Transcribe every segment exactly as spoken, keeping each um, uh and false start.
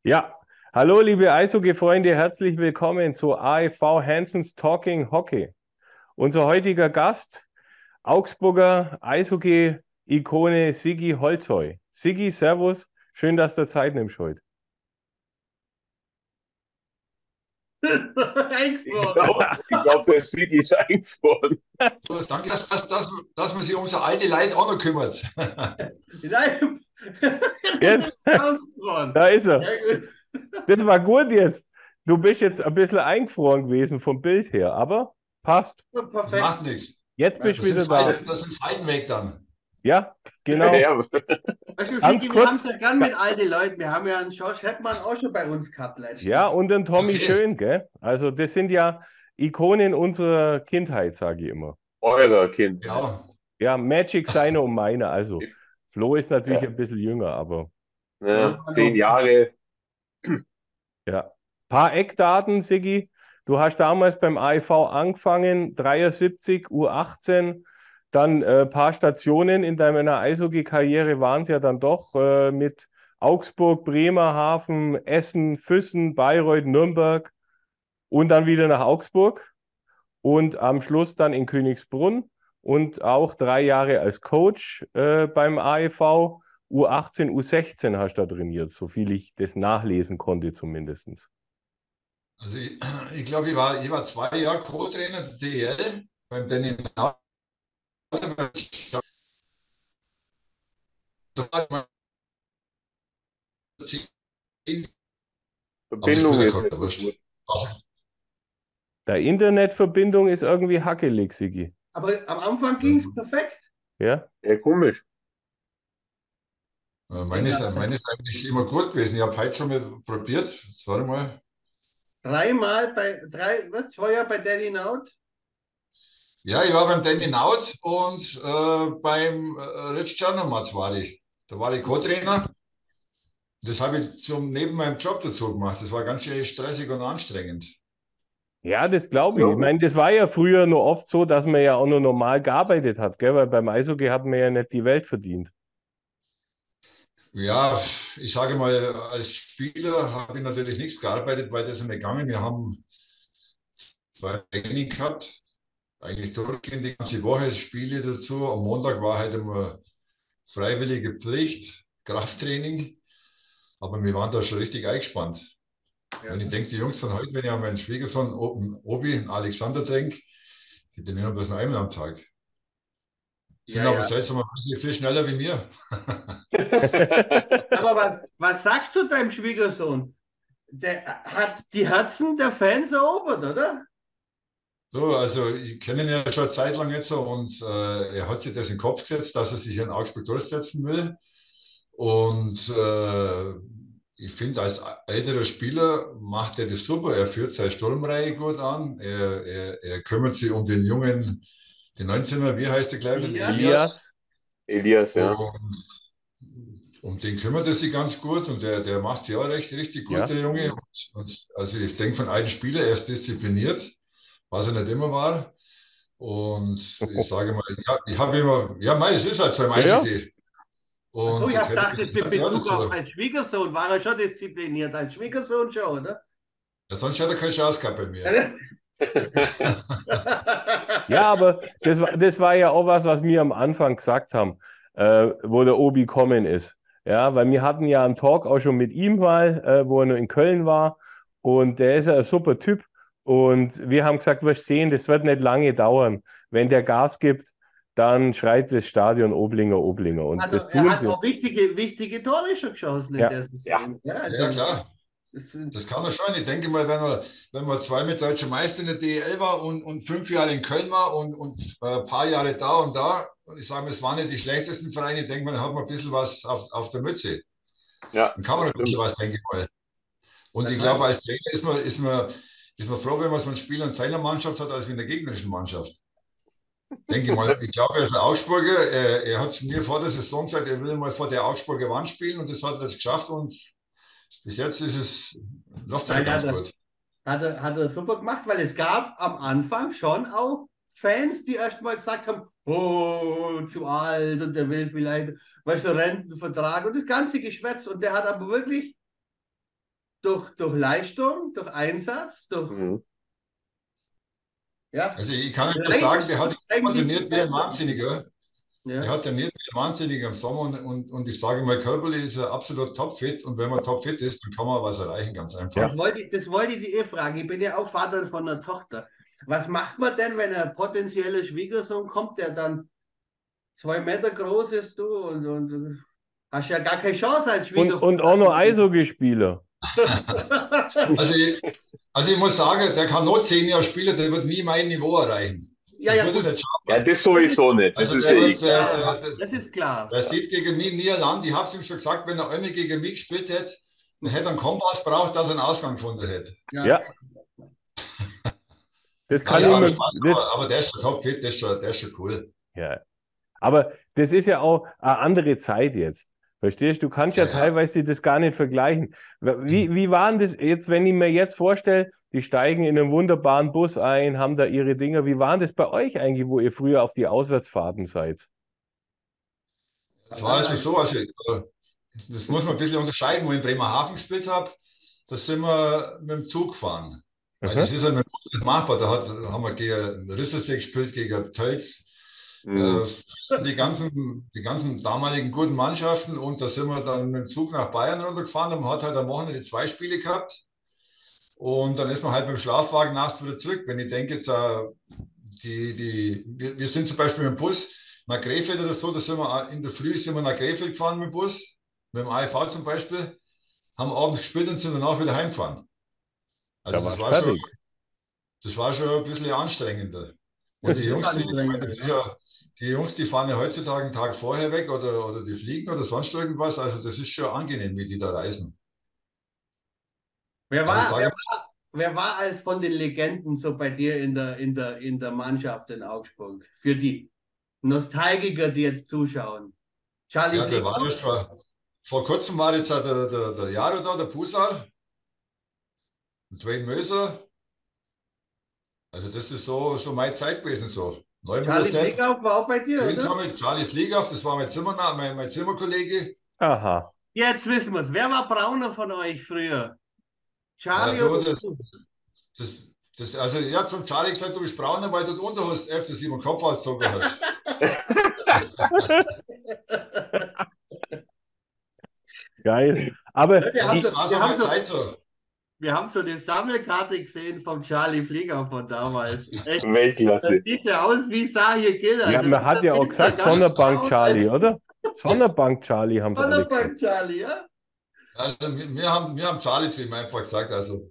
Ja, hallo liebe Eishockey-Freunde, herzlich willkommen zu A E V Hansens Talking Hockey. Unser heutiger Gast, Augsburger Eishockey-Ikone Sigi Holzheu. Sigi, Servus, schön, dass du Zeit nimmst heute. Ich Eingefroren. glaube, ich glaub, der Sigi ist eingefroren. So, danke, dass, dass, dass, dass man sich um so alte Leute auch noch kümmert. Nein, Jetzt, ausgefroren. da ist er. Ja, gut. Das war gut jetzt. Du bist jetzt ein bisschen eingefroren gewesen vom Bild her, aber passt. Ja, Das perfekt. macht nichts. Jetzt bist Das du sind wieder da. Falten, das sind Falten weg dann. Ja, genau. Ja, Weißt du, Ganz Sigi, wir haben es kurz. ja gern mit alten Leuten. Wir haben ja einen Josh Hetman auch schon bei uns gehabt Ja, letztens. und den Tommy Okay, Schön, gell? Also das sind ja Ikonen unserer Kindheit, sage ich immer. eurer Kindheit. ja. Ja, Magic seine und meine. Also Flo ist natürlich Ja, ein bisschen jünger, aber ne, Ja, zehn noch. Jahre. ja. Paar Eckdaten, Siggi. Du hast damals beim A E V angefangen, dreiundsiebzig, U achtzehn, dann äh, paar Stationen in deiner Eishockey-Karriere waren es ja dann doch äh, mit Augsburg, Bremerhaven, Essen, Füssen, Bayreuth, Nürnberg und dann wieder nach Augsburg. Und am Schluss dann in Königsbrunn und auch drei Jahre als Coach äh, beim A E V. U achtzehn, U sechzehn hast du da trainiert, so viel ich das nachlesen konnte zumindest. Also ich, ich glaube, ich war, ich war zwei Jahre Co-Trainer der D E L beim Danny Nauer. Aber das Verbindung spielt ja ist keine nicht so gut. Wurscht. Ach, Der Internetverbindung ist irgendwie hackelig, Sigi. Aber am Anfang ging es perfekt. Ja? Ja, komisch. äh, meine ist, Egal. meine ist eigentlich immer gut gewesen. Ich habe heute schon mal probiert. Jetzt warte mal. Dreimal bei, drei, was, zwei Jahre bei Danny Naut. Ja, ich war beim Danny Naut und äh, beim äh, Rich Czernomaz war ich. Da war ich Co-Trainer. Das habe ich zum, neben meinem Job dazu gemacht. Das war ganz schön stressig und anstrengend. Ja, das Das glaube ich. Ich glaube meine, das war ja früher nur oft so, dass man ja auch nur normal gearbeitet hat, gell? Weil beim Eishockey hat man ja nicht die Welt verdient. Ja, ich sage mal, als Spieler habe ich natürlich nichts gearbeitet, weil das ist nicht gegangen. Wir haben zwei Training gehabt, eigentlich durchgehend die ganze Woche Spiele dazu. Am Montag war halt immer freiwillige Pflicht, Krafttraining, aber wir waren da schon richtig eingespannt. Ja. Wenn ich denke, die Jungs von heute, wenn ich an meinen Schwiegersohn O- Obi, Alexander denke, die trainieren bloß noch einmal am Tag. Ja, Sind aber ja. seltsamerweise viel schneller wie mir. Aber was, was sagst du deinem Schwiegersohn? Der hat die Herzen der Fans erobert, oder? So, also ich kenne ihn ja schon eine Zeit lang jetzt so und äh, er hat sich das in den Kopf gesetzt, dass er sich in Augsburg durchsetzen will. Und äh, ich finde, als älterer Spieler macht er das super. Er führt seine Sturmreihe gut an. Er, er, er kümmert sich um den jungen, den neunzehner, wie heißt der Kleine, den Elias? Elias. Elias, Elias, ja. Und um den kümmert er sich ganz gut und der, der macht sich auch recht, richtig gut, ja. der Junge. Und, und, also ich denke von einem Spieler, er ist diszipliniert, was er nicht immer war. Und ich sage mal, ja, ich habe immer, ja, mei, es ist halt so im Ja, ja. Eishockey. Achso, Und ich da habe gehört gedacht, jetzt mit das ja Bezug auf dazu. meinen Schwiegersohn war er schon diszipliniert. Ein Schwiegersohn schon, oder? Ja, sonst hat er keine Chance gehabt bei mir. Ja, aber das war, das war ja auch was, was wir am Anfang gesagt haben, äh, wo der Obi kommen ist. Ja, weil wir hatten ja einen Talk auch schon mit ihm mal, äh, wo er noch in Köln war. Und der ist ja ein super Typ. Und wir haben gesagt, wir sehen, das wird nicht lange dauern. Wenn der Gas gibt, dann schreit das Stadion Oblinger, Oblinger. Und Hat das er, er tun hat sie. auch wichtige, wichtige Tore schon geschossen in Ja, der Ja, Saison. Ja, Ja, ja, also, klar. das sind, Das kann er schon. Ich denke mal, wenn man, wenn man zweimal deutscher Meister in der D E L war und, und fünf Jahre in Köln war und, und äh, ein paar Jahre da und da, und ich sage mal, es waren nicht die schlechtesten Vereine, ich denke mal, dann hat man ein bisschen was auf, auf der Mütze. ja, Dann kann man das ein bisschen stimmt. was, denke ich mal. Und das ich glaube, heißt, als Trainer ist man, ist man, ist man froh, wenn man so einen Spieler in seiner Mannschaft hat, als in der gegnerischen Mannschaft. Denke ich mal. Ich glaube, er ist ein Augsburger. Er, er hat zu mir vor der Saison gesagt, er will mal vor der Augsburger Wand spielen und das hat er jetzt geschafft und bis jetzt ist es, läuft es ja nein, hat ganz er, gut. hat er, hat er super gemacht, weil es gab am Anfang schon auch Fans, die erst mal gesagt haben, oh, zu alt und der will vielleicht, weißt du, Rentenvertrag und das ganze Geschwätz. Und der hat aber wirklich durch, durch Leistung, durch Einsatz, durch. Mhm. Ja. Also ich kann nur sagen, der hat sich trainiert wie ein Wahnsinniger. Ja. Der hat trainiert wie ein Wahnsinniger im Sommer und, und, und ich sage mal, körperlich ist er absolut topfit und wenn man topfit ist, dann kann man was erreichen, ganz einfach. Das wollte ich, das wollte ich die eh fragen. Ich bin ja auch Vater von einer Tochter. Was macht man denn, wenn ein potenzieller Schwiegersohn kommt, der dann zwei Meter groß ist, du, und, und hast ja gar keine Chance als Und, Schwiegervater. und auch noch Eishockeyspieler. Also ich, also ich muss sagen, der kann noch zehn Jahre spielen, der wird nie mein Niveau erreichen. Ja, Das ja, würde gut. er nicht schaffen. Ja, das sowieso nicht. Das Also ist der ja wird, eh klar. der, der, Das ist klar. der sieht gegen mich nie ein Land. Ich habe es ihm schon gesagt, wenn er einmal gegen mich gespielt hätte, dann hätte er einen Kompass braucht, dass er einen Ausgang gefunden hätte. Ja. Ja. Das kann Ja, ich aber, mir, Spaß, das, aber, aber der ist schon topfit, der ist schon, der ist schon cool. ja. Aber das ist ja auch eine andere Zeit jetzt. Verstehst du? Du kannst ja, Ja, ja. teilweise das gar nicht vergleichen. Wie, wie waren das jetzt, wenn ich mir jetzt vorstelle, die steigen in einen wunderbaren Bus ein, haben da ihre Dinger. Wie waren das bei euch eigentlich, wo ihr früher auf die Auswärtsfahrten seid? Das war also so, also äh, das muss man ein bisschen unterscheiden, wo ich in Bremerhaven gespielt habe, da sind wir mit dem Zug gefahren. Weil das Mhm. ist ja mit dem Bus nicht machbar. Da hat, haben wir gegen Rissersee gespielt, gegen Tölz. Mhm. Äh, die ganzen, die ganzen damaligen guten Mannschaften und da sind wir dann mit dem Zug nach Bayern runtergefahren und man hat halt am Wochenende zwei Spiele gehabt und dann ist man halt mit dem Schlafwagen nachts wieder zurück. Wenn ich denke jetzt, äh, die, die, wir, wir sind zum Beispiel mit dem Bus nach Krefeld oder so, da sind wir in der Früh sind wir nach Krefeld gefahren mit dem Bus, mit dem A I V zum Beispiel, haben abends gespielt und sind danach wieder heimgefahren. Also Da das war's war schon, fertig. das war schon ein bisschen anstrengender. Und die Jungs, die, ich meine, das ist ja, die Jungs, die fahren ja heutzutage einen Tag vorher weg oder, oder die fliegen oder sonst irgendwas. Also das ist schon angenehm, wie die da reisen. Wer Aber ich war, wer sage, war, wer war als von den Legenden so bei dir in der, in der, in der Mannschaft in Augsburg? Für die Nostalgiker, die jetzt zuschauen. Charlie ja, der Flick war auch? jetzt vor, vor kurzem war jetzt der, der, der Jaro da, der Pusar, der Dwayne Möser. Also das ist so, so meine Zeit gewesen. So. Neumüller Charlie Sepp, Flick war auch bei dir, Grün oder? Tommy, Charlie Fliegauf, das war mein, Zimmer, mein, mein Zimmerkollege. Aha. Jetzt wissen wir es. Wer war Brauner von euch früher? Ja, Charlie du, oder das, du? das, das, also ich habe zum Charlie gesagt, du bist brauner, weil du unter hast, F C sieben Kopf ausgezogen hast. Geil. Aber Wir haben ich, so, Das war so wir haben meine so, Zeit so. wir haben so eine Sammelkarte gesehen vom Charlie Flieger von damals. Echt, das Weltklasse. sieht ja aus wie Sahir Gill. ja, Also man hat ja auch gesagt, ganz Sonderbank braun, Charlie, oder? Sonderbank Charlie haben sie alle gesagt. Sonderbank Charlie, ja? Also wir, wir, haben, wir haben Charlie zu ihm einfach gesagt, also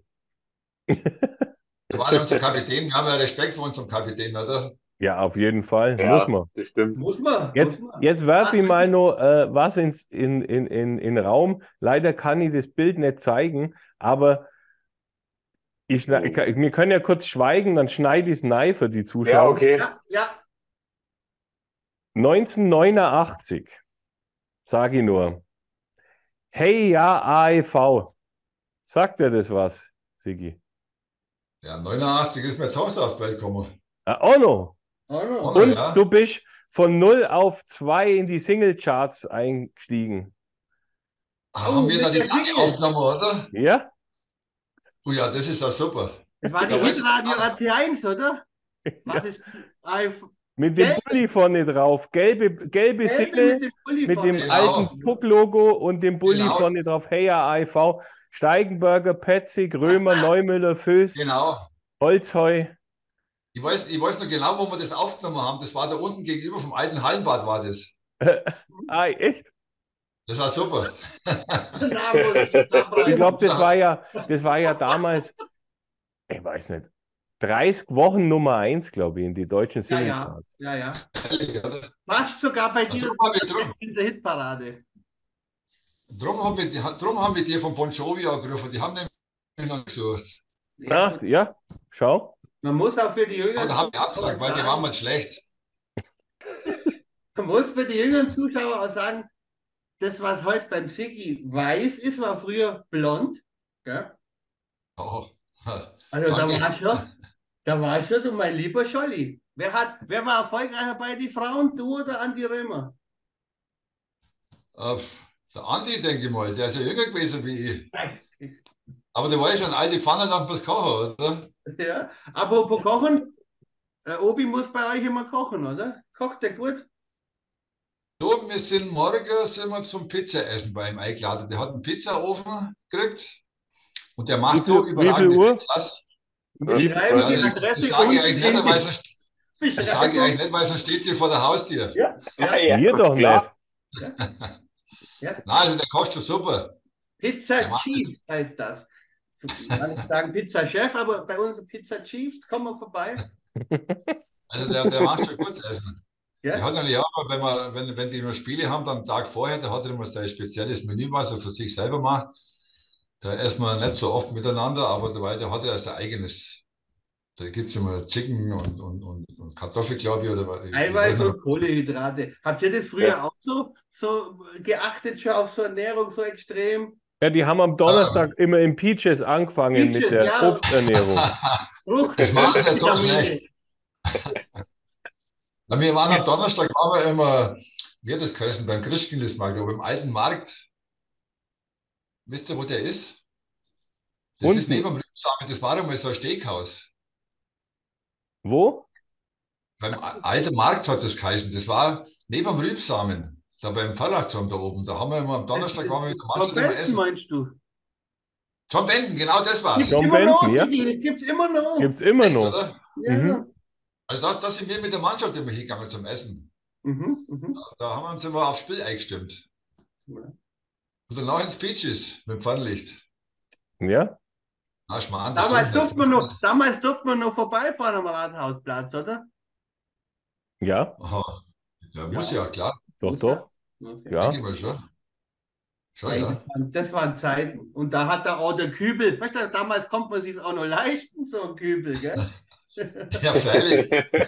er war ja unser Kapitän, wir haben ja Respekt vor unserem Kapitän, oder? Ja, auf jeden Fall. Ja, Muss man. das stimmt. Muss man. Jetzt, muss man. jetzt werfe ich Ah, mal noch äh, was ins, in, in, in, in den Raum. Leider kann ich das Bild nicht zeigen, aber ich, schneid- ich, kann- wir können ja kurz schweigen, dann schneide ich es rein für die Ja, Zuschauer. okay. Ja, ja. neunzehnhundertneunundachtzig, sage ich nur. Hey, ja, A E V. Sagt dir das was, Sigi? Ja, neunundachtzig ist meine Tochter auf die Welt gekommen. Ah, auch noch. Oh no. Und- Und ja. du bist von null auf zwei in die Singlecharts eingestiegen. Ah, Oh, haben wir da die mit der Lage Jingle. aufgenommen, oder? Ja? Oh ja, das ist ja super. Das war die Da weiß- Hitradio A T eins, oder? War Ja. das die Mit dem Gelbe. Bulli vorne drauf. Gelbe, gelbe Gelbe Single mit dem Pulli mit dem vorne. Genau. alten Puck-Logo und dem Bulli Genau. vorne drauf. Hey, ja, A E V. Steigenberger, Petzig, Römer, Neumüller, Föst, Genau. Holzheu. Ich weiß, ich weiß noch genau, wo wir das aufgenommen haben. Das war da unten gegenüber vom alten Hallenbad war das. Ah, echt? Das war super. Na, wo- da Ich glaube, das Ja. war ja, das war ja damals, ich weiß nicht, dreißig Wochen Nummer eins, glaube ich, in die deutschen Ja, ja, Singlecharts. ja, ja. Fast sogar bei dir Drum haben wir, drum, in der Hitparade. drum haben wir, drum haben wir die von Bon Jovi angerufen. Die haben nämlich noch gesucht. Ach, ja, schau. Man muss auch für die Aber Jüngeren da haben wir abgesagt, weil die waren mal schlecht. Man muss für die jüngeren Zuschauer auch sagen, das, was heute beim Siggi weiß ist, war früher blond. Gell? Oh. Also da Danke. war schon, da war schon, du mein lieber Scholli. Wer, hat, wer war erfolgreicher bei den Frauen, du oder Andi Römer? Äh, Der Andi, denke ich mal, der ist ja jünger gewesen wie ich. Aber du weißt schon, alte Pfanne dann was kochen, oder? Ja. Apropos Kochen, äh, Obi muss bei euch immer kochen, oder? Kocht der gut? So, wir sind morgen sind wir zum Pizzaessen bei ihm eingeladen. Der hat einen Pizzaofen gekriegt und der Wie macht viel, so wie viel überragende Uhr? Pizzas. Wie viel, Beschreiben Ja, die das, das Adresse sage ich unten eigentlich in nicht, weil die sonst, das sage ich eigentlich nicht, weil sonst steht hier vor der Haustür. Ja, ja, Ja, mir doch klar. nicht. ja. Nein, also der kocht schon super. Der Pizza macht Cheese heißt das. So, ich kann nicht sagen Pizza Chef, aber bei uns Pizza Cheese, komm mal vorbei. Also der, der macht schon gut Essen. Der Ja? hat natürlich auch, wenn, wir, wenn, wenn die immer Spiele haben, dann am Tag vorher, da hat er immer sein spezielles Menü, was er für sich selber macht. Da essen wir nicht so oft miteinander, aber dabei, der hat ja sein eigenes. Da gibt es immer Chicken und, und, und, und Kartoffel, glaube ich, oder was. Ich weiß Eiweiß nicht. und Kohlenhydrate. Habt ihr das früher auch so, so geachtet, schon auf so Ernährung so extrem? Ja, die haben am Donnerstag immer in Peaches angefangen mit Peaches, der ja. Obsternährung. Frucht, Das macht nicht so Vitamine. schlecht. Na, wir waren am Donnerstag, waren wir immer, wie hat das geheißen, beim Christkindlesmarkt, aber im alten Markt. Wisst ihr, wo der ist? Das ist Unten. neben dem Rübensamen, das war einmal so ein Steakhouse. Wo? Beim a- alten Markt hat das geheißen. Das war neben dem Rübensamen, da beim Palazzo da oben. Da haben wir immer am Donnerstag waren wir mit der Mannschaft Von immer Benton essen. meinst du? John Benton, genau das war's. Gibt's John immer noch, Benton, ja? Digi, das gibt's immer noch. Gibt's immer Echt, noch. oder? Ja. Mhm. Also da, da sind wir mit der Mannschaft immer hingegangen zum Essen. Mhm, mhm. Da haben wir uns immer aufs Spiel eingestimmt. Ja. Und danach ins Peaches mit dem Pfannlicht. Ja? Na, Schmarrn, das Damals stimmt durfte nicht. man noch, damals durfte man noch vorbeifahren am Rathausplatz, oder? Ja, Aha. Ja, muss Ja. ja, klar. doch, Muss doch. Muss Ja. Denke ich mal schon. Schon, Ey, ja. das, waren, das waren Zeiten. Und da hat da auch der Kübel, weißt du, damals konnte man sich auch noch leisten, so ein Kübel, gell? Ja, freilich.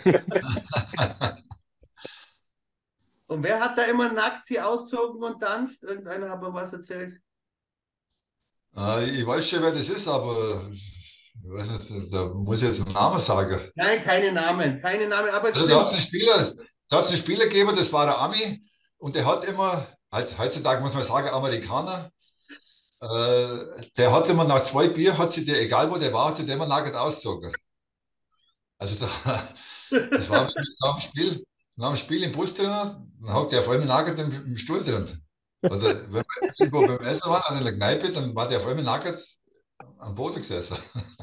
Und wer hat da immer nackt sie ausgezogen und tanzt? Irgendeiner hat mir was erzählt. Äh, ich weiß schon, wer das ist, aber ich weiß nicht, da muss ich jetzt einen Namen sagen. Nein, keine Namen, keine Namen, aber es Also da hat es einen stimmt. Spieler, da hat's einen Spieler gegeben, das war der Ami, und der hat immer, halt- heutzutage muss man sagen, Amerikaner, äh, der hat immer nach zwei Bier, hat sich der, egal wo der war, hat sich der immer nackt ausgezogen. Also da, das war nach dem Spiel, nach dem Spiel im Bus drin, dann hockt der auf einmal nackt im, im Stuhl drin. Oder wenn wir irgendwo beim Essen waren, also in der Kneipe, dann war der auf einmal nackt am Boden gesessen.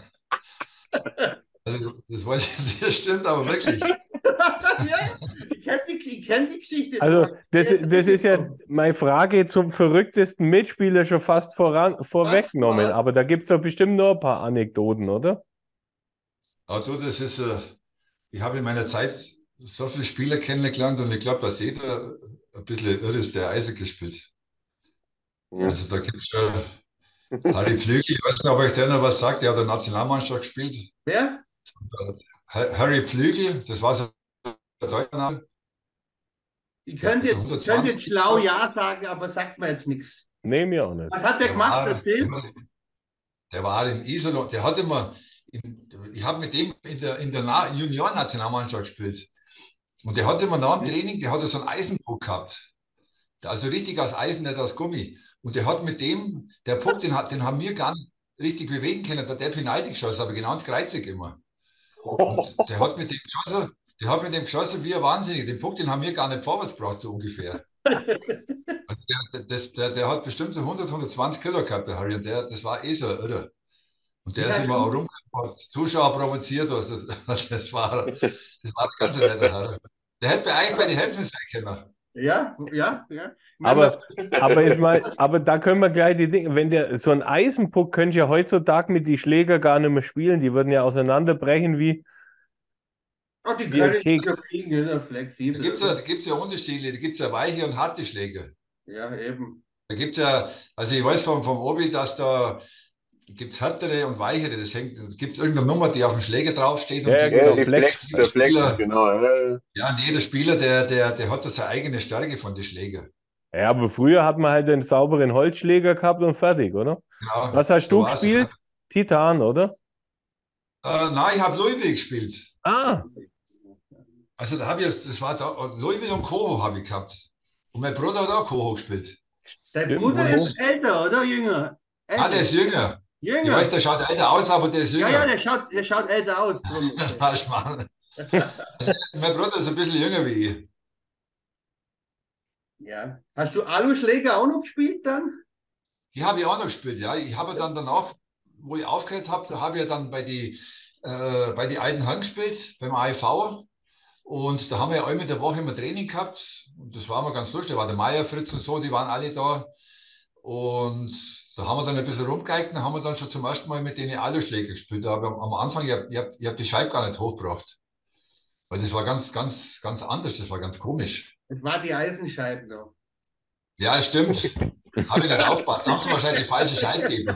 Also, das weiß ich nicht, das stimmt aber wirklich. Ja, ich kenne die, ich kenn die Geschichte. Also, das, Der das ist ja zurückgekommen. meine Frage zum verrücktesten Mitspieler schon fast voran, vorweggenommen. voran. Aber da gibt es doch bestimmt noch ein paar Anekdoten, oder? Also, das ist, äh, ich habe in meiner Zeit so viele Spieler kennengelernt und ich glaube, dass jeder ein bisschen irre ist, der Eishockey spielt. Also, da gibt es ja Harry Flügel, ich weiß nicht, ob euch der noch was sagt, der hat in der Nationalmannschaft gespielt. Wer? Ha- Harry Flügel, das war so der deutsche Name. Ich könnte Ja, also jetzt, ich könnte jetzt hundertzwanzig. schlau Ja sagen, aber sagt mir jetzt nichts. Nee, mir auch nicht. Was hat der Der gemacht, war, erzähl? der war in Iserlohn, der hat immer, in, ich habe mit dem in der, in der Na- Junioren-Nationalmannschaft gespielt. Und der hat immer nach dem Training, der hatte so einen Eisenpuck gehabt. Also richtig aus Eisen, nicht aus Gummi. Und der hat mit dem, der Puck, den, hat, den haben wir gar nicht richtig bewegen können. Da hat der Penalty geschossen, aber genau ins Kreuzig immer. Und der hat mit dem geschossen, der hat mit dem geschossen wie ein Wahnsinniger. Den Puck, den haben wir gar nicht vorwärts gebracht, so ungefähr. Also der, das, der, der hat bestimmt so hundert, hundertzwanzig Kilo gehabt, der Harry. Und der, das war eh so irre. Und der Ja, ist immer auch rum, hat Zuschauer provoziert. Also, das war, das war der ganze netter Harry. Der hätte bei eigentlich bei den Helsen sein können. Ja, ja, ja. Aber, aber, jetzt mal, aber da können wir gleich die Dinge, wenn der so ein Eisenpuck könnte ja heutzutage mit die Schläger gar nicht mehr spielen, die würden ja auseinanderbrechen wie, Oh, die wie ein können Keks. ja kriegen, die sind ja Da flexibel. gibt es ja, da gibt's ja Unterschiede, da gibt es ja weiche und harte Schläger. Ja, eben. Da gibt es ja, also ich weiß vom, vom Obi, dass da gibt es härtere und weichere. Das hängt, da gibt es irgendeine Nummer, die auf dem Schläger draufsteht. Ja, ja, Und genau, Ja, die Flex. Flex, der Flex, Spieler- genau. Ja. Ja, und jeder Spieler, der, der, der hat so seine eigene Stärke von den Schlägern. Ja, aber früher hat man halt einen sauberen Holzschläger gehabt und fertig, oder? Genau, Was hast so du war's. gespielt? Titan, oder? Äh, nein, ich habe Louisville gespielt. Ah, Also da habe ich, das war da, Louisville und Coho habe ich gehabt. Und mein Bruder hat auch Coho gespielt. Dein Stimmt, Bruder wo- ist älter, oder jünger? Ah, der ist jünger. Ich Jünger. weiß, der schaut älter aus, aber der ist Ja, jünger. ja, der schaut, der schaut älter aus. Drum. Falsch machen. Mein Bruder ist ein bisschen jünger wie ich. Ja. Hast du Aluschläger auch noch gespielt dann? Die habe ich auch noch gespielt, ja. Ich habe dann danach, wo ich aufgehört habe, da habe ich ja dann bei die, äh, bei die alten Herren gespielt, beim A I V. Und da haben wir ja einmal in der Woche immer Training gehabt. Und das war mal ganz lustig. Da war der Meier, Fritz und so, die waren alle da. Und da haben wir dann ein bisschen rumgeigt, dann haben wir dann schon zum ersten Mal mit denen Aluschläger gespielt. Aber am Anfang, ich habe ich hab, ich hab die Scheibe gar nicht hochgebracht. Weil das war ganz, ganz, ganz anders, das war ganz komisch. Das war die Eisenscheiben noch. Ja, stimmt. Habe ich nicht aufgepasst. Haben sie wahrscheinlich die falsche Scheibe gegeben.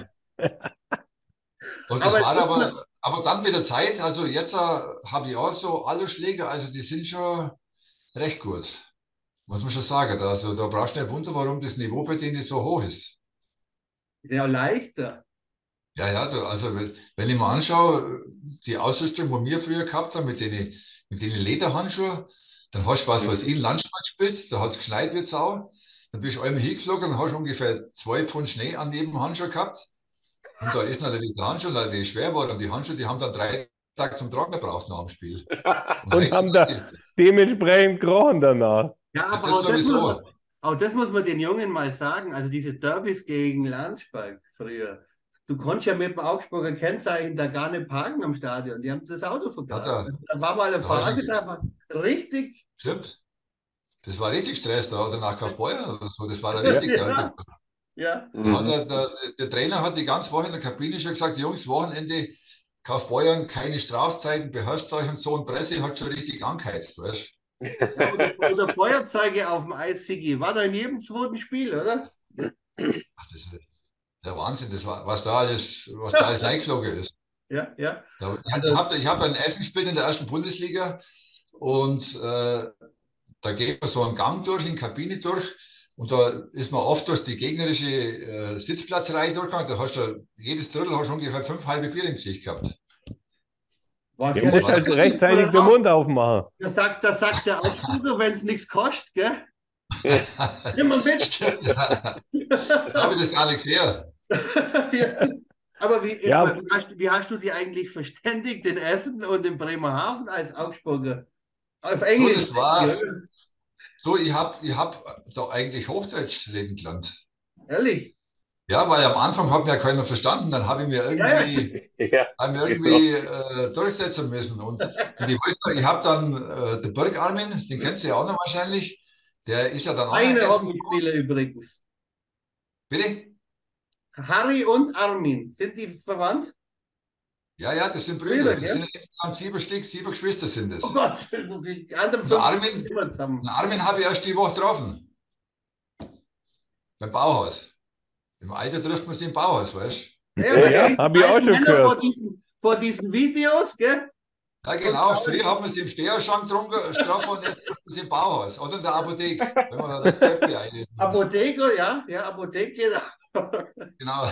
Und das Aber war es ist aber, aber dann mit der Zeit, also jetzt äh, habe ich auch so Aluschläger, also die sind schon recht gut. Muss man schon sagen. Also da brauchst du nicht wundern, warum das Niveau bei denen so hoch ist. Sehr leichter. Ja, ja, da- also wenn wenn ich mir anschaue, die Ausrüstung, die wir früher gehabt haben, mit den, mit den Lederhandschuhen, dann hast du was, was ich Landsport gespielt, da hat es geschneit wie Sau. Dann bist du einmal hingeflogen und hast ungefähr zwei Pfund Schnee an jedem Handschuh gehabt. Und da ist natürlich der Handschuh, weil die schwer war. Und die Handschuhe, die haben dann drei Tage zum Trocknen gebraucht nach dem Spiel. Und Und heute haben sind da die- dementsprechend gerochen danach. Ja, aber das auch, das muss sowieso. man, auch das muss man den Jungen mal sagen. Also diese Derbys gegen Landsberg früher. Du konntest ja mit dem Augsburger Kennzeichen da gar nicht parken am Stadion. Die haben das Auto vergraben. Ja, Da war mal eine da hast Phase, du- da war richtig. Stimmt. Das war richtig Stress da, oder nach Kaufbeuer oder so. Das war da Ja, richtig. ja. Ja. Ja, Da hat Mhm. der, der, der Trainer hat die ganze Woche in der Kabine schon gesagt, Jungs, Wochenende, Kaufbeuern, keine Strafzeiten, beherrscht euch und so. Und Presse hat schon richtig angeheizt, weißt ja oder, oder Feuerzeuge auf dem Eis, Sigi. War da in jedem zweiten Spiel, oder? Ach, das ist der Wahnsinn, das war, was da alles, was da alles eingeflogen ist. Ja, ja. Da, ich Also- habe ich hab ein Elfen gespielt in der ersten Bundesliga und äh, da geht man so einen Gang durch, in die Kabine durch und da ist man oft durch die gegnerische äh, Sitzplatzreihe durchgegangen. Da hast du jedes Drittel hast du ungefähr fünf halbe Bier im Gesicht gehabt. Was Du ja musst das- halt rechtzeitig den Mund aufmachen. Das sagt, das sagt der Augsburger, wenn es nichts kostet, gell? Nimm mal mit. Stimmt, ja. Jetzt habe ich das gar nicht gehört. Ja. Aber wie, jetzt Ja. mal, wie, hast du, wie hast du die eigentlich verständigt in Essen und in Bremerhaven als Augsburger? Auf Englisch. das war- So, ich habe ich hab da eigentlich Hochdeutsch reden gelernt. Ehrlich? Ja, weil am Anfang hat mir ja keiner verstanden, dann habe ich mir Ja, irgendwie, Ja, haben wir irgendwie äh, durchsetzen müssen. Und, und ich weiß noch, ich habe dann äh, den Birk Armin, den kennst du ja auch noch wahrscheinlich, der ist ja dann auch Eine gegessen. Hockeyspieler übrigens. Bitte? Harry und Armin. Sind die verwandt? Ja, ja, das sind Brüder, Brüder. Das gell? sind insgesamt sieben Stück, sieben Geschwister sind es. Oh Gott, die anderen Der fünf Armin- sind immer zusammen. Den Armin habe ich erst die Woche getroffen. Beim Bauhaus. Im Alter trifft man sich im Bauhaus, weißt du? Ja, Ja, da ja, stehen hab ich auch die schon Männer gehört. Vor diesen, vor diesen Videos, gell? Ja, genau. Früher hat man sie im Steherschrank getrunken, getroffen und jetzt trifft man sie im Bauhaus. Oder in der Apotheke, wenn man da Rezepte einlesen muss. Apotheker, ja, ja, Apotheke. Genau.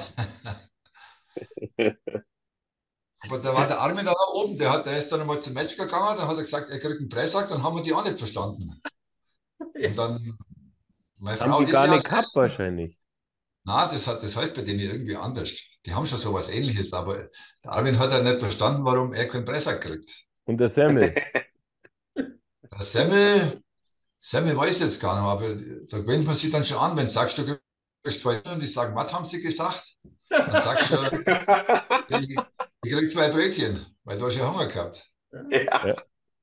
Aber da war der Armin da oben, der, hat, der ist dann einmal zum Metzger gegangen, dann hat er gesagt, er kriegt einen Pressack, dann haben wir die auch nicht verstanden. Und dann, meine Frau Haben die ist gar ja nicht aus gehabt Essen. wahrscheinlich. Na, das, hat, das heißt bei denen irgendwie anders. Die haben schon sowas Ähnliches, aber der Armin hat ja nicht verstanden, warum er keinen Pressack kriegt. Und der Semmel. Der Semmel, Semmel weiß jetzt gar nicht, aber da gewöhnt man sich dann schon an, wenn du sagst, du kriegst zwei und die sagen, was haben sie gesagt? Dann sagst du, ich, ich krieg zwei Brötchen, weil du hast ja Hunger gehabt. ja.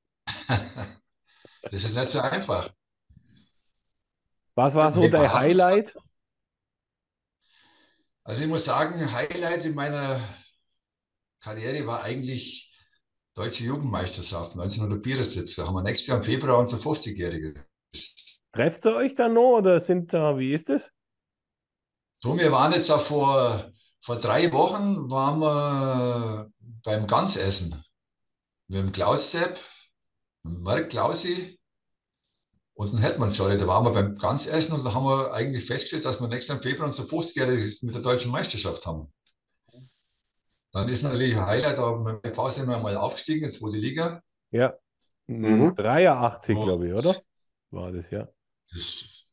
Das ist nicht so einfach. Was war so dein Bremerhaven- Highlight? Also ich muss sagen, Highlight in meiner Karriere war eigentlich Deutsche Jugendmeisterschaft neunzehnhundertvierundsiebzig. Da haben wir nächstes Jahr im Februar unser fünfzigjährige. Trefft ihr euch dann noch oder sind da, wie ist es? So, wir waren jetzt auch vor, vor drei Wochen waren wir beim Gansessen. Mit dem Klaus Sepp, mit dem Mark Klausi und dem Hetman Scholle. Da waren wir beim Gansessen und da haben wir eigentlich festgestellt, dass wir nächstes Jahr im Februar unser fünfzigjähriges mit der Deutschen Meisterschaft haben. Dann ist natürlich ein Highlight, aber mit dem V sind wir mal aufgestiegen, jetzt zweite Liga. Ja. Mhm. dreiundachtzig, Oh. glaube ich, oder? War das, ja. Das,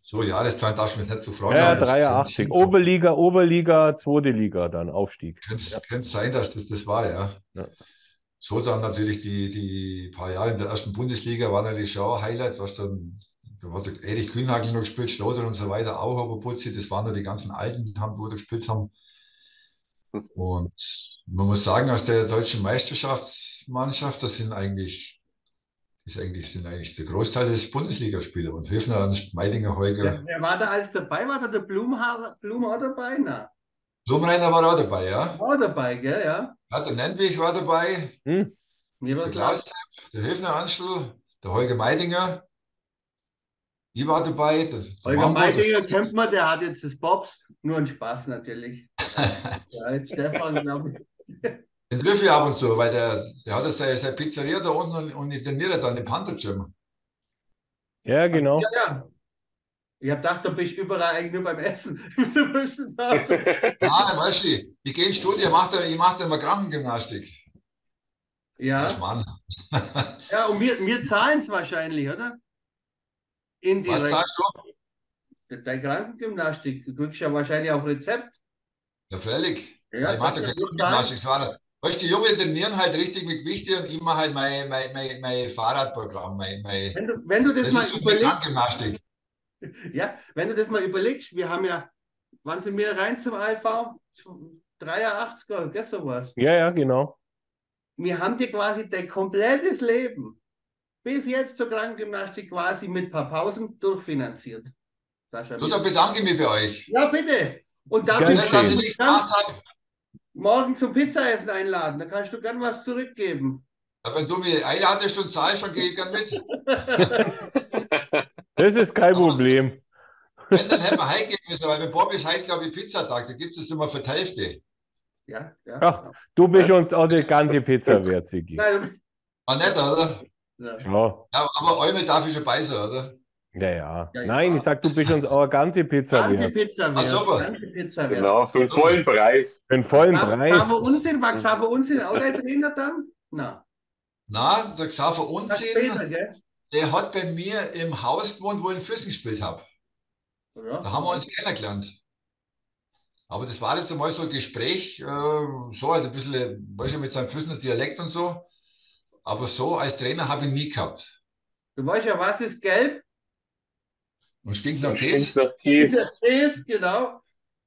So, Jahreszahlen darfst du mich nicht so fragen. Ja, aber das dreiundachtzig. könnte, Oberliga, Oberliga, zweite Liga, dann Aufstieg. könnte, könnte sein, dass das das war, ja. Ja. So dann natürlich die, die paar Jahre in der ersten Bundesliga war natürlich schon ein Highlight, was dann, da hat der Erich Kühnhackl noch gespielt, Schloder und so weiter, auch aber Putzi, das waren ja die ganzen Alten, die haben, wo da gespielt haben. Und man muss sagen, aus der deutschen Meisterschaftsmannschaft, das sind eigentlich, das ist eigentlich, sind eigentlich der Großteil des Bundesligaspieler. Und Höfner, Ernst, Meidinger, Holger. Wer, wer war da alles dabei? War da der Blumhaar, Blum auch dabei? Na, Blumreiner war auch dabei, ja. war auch dabei, gell? Ja. Ja, der Nentwich war dabei, Hm. Mir der war's klar. Klaus, der Höfner Anstl, der Holger Meidinger. Ich war dabei. Der, der Holger Mambo, Meidinger kennt man, der hat jetzt das Bobs. Nur ein Spaß natürlich. Ja, jetzt Stefan, glaube ich. den treffe ich ab und zu, weil der, der hat ja seine, seine Pizzeria da unten und, und ich trainiere dann im Panther Gym. Ja, genau. Ja, ja. Ich habe gedacht, du bist überall eigentlich nur beim Essen. Du möchtest sagen. Nein, weißt du, ich, ich gehe ins Studio, ich mache da, ich mach da immer Krankengymnastik. Ja, Mann. ja, und wir, wir zahlen es wahrscheinlich, oder? Was Indirekt. sagst du? Deine Krankengymnastik, du kriegst ja wahrscheinlich auf Rezept. Ja, völlig. Ja, Ja, ich mache ja das keine kann Krankengymnastik. Das war- Weißt du, die Jungen trainieren halt richtig mit Gewichte und ich mache halt mein, mein, mein, mein Fahrradprogramm. Mein, mein, Wenn du, wenn du das, das mal ist für mich überlegst, Krankengymnastik. ja, wenn du das mal überlegst, wir haben ja, wann sind wir rein zum I V? dreiundachtziger, gell, sowas. Ja, ja, genau. Wir haben dir quasi dein komplettes Leben bis jetzt zur Krankengymnastik quasi mit ein paar Pausen durchfinanziert. Sascha, Du, da bedanke ich mich bei euch. ja, bitte. Und dafür Gern Das, kannst was du ich mich nicht dann gemacht habe, morgen zum Pizzaessen einladen. Da kannst du gern was zurückgeben. ja, wenn du mich einladest und zahlst, dann gehe ich gern mit. Das ist kein Problem. Wenn, dann hätten wir heim gehen müssen, weil mit Bob ist heute, glaube ich, Pizzatag. Da gibt es immer für die Hälfte. Ja, ja. Ach, du bist uns auch die ganze Pizza wert, Sigi. Nein, War nett, oder? ja. Ja, Ja, aber Eumel darf ich schon beißen, oder? ja, ja. Ja, ja. Nein, ich sag, du bist uns auch eine ganze Pizza Danke wert. Pizza Ah, wert. super. Danke Pizza wert. Genau, für den vollen Preis. Für den vollen War Preis. Xaver Unsinn, war Xaver Unsinn auch dein Trainer dann? Na, Na, der Xaver das später, Unsinn, gell? der hat bei mir im Haus gewohnt, wo ich in Füssen gespielt habe. Ja. Da haben wir uns kennengelernt. Aber das war jetzt einmal so ein Gespräch, äh, so halt ein bisschen, weißt du, mit seinem Füssener Dialekt und so. Aber so als Trainer habe ich nie gehabt. Du weißt ja, was ist gelb? Und stinkt nach Und Käse. stinkt nach Käse. Das ist, genau.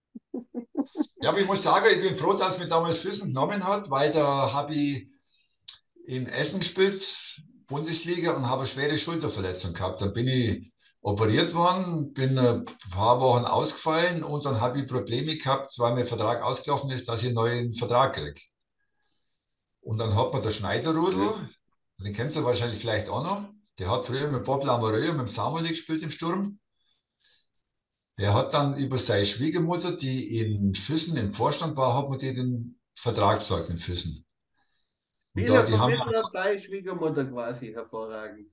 Ja, aber ich muss sagen, ich bin froh, dass mir damals Füssen genommen hat, weil da habe ich in Essen gespielt, Bundesliga, und habe eine schwere Schulterverletzung gehabt. Dann bin ich operiert worden, bin ein paar Wochen ausgefallen und dann habe ich Probleme gehabt, weil mein Vertrag ausgelaufen ist, dass ich einen neuen Vertrag kriege. Und dann hat man der Schneiderrudel, den kennst du wahrscheinlich vielleicht auch noch, der hat früher mit Bob Lamoureux und mit dem Samuel gespielt im Sturm. Der hat dann über seine Schwiegermutter, die in Füssen im Vorstand war, hat man dir den Vertrag besorgt in Füssen. Und Viele da, die von haben mir dabei, Schwiegermutter quasi, hervorragend.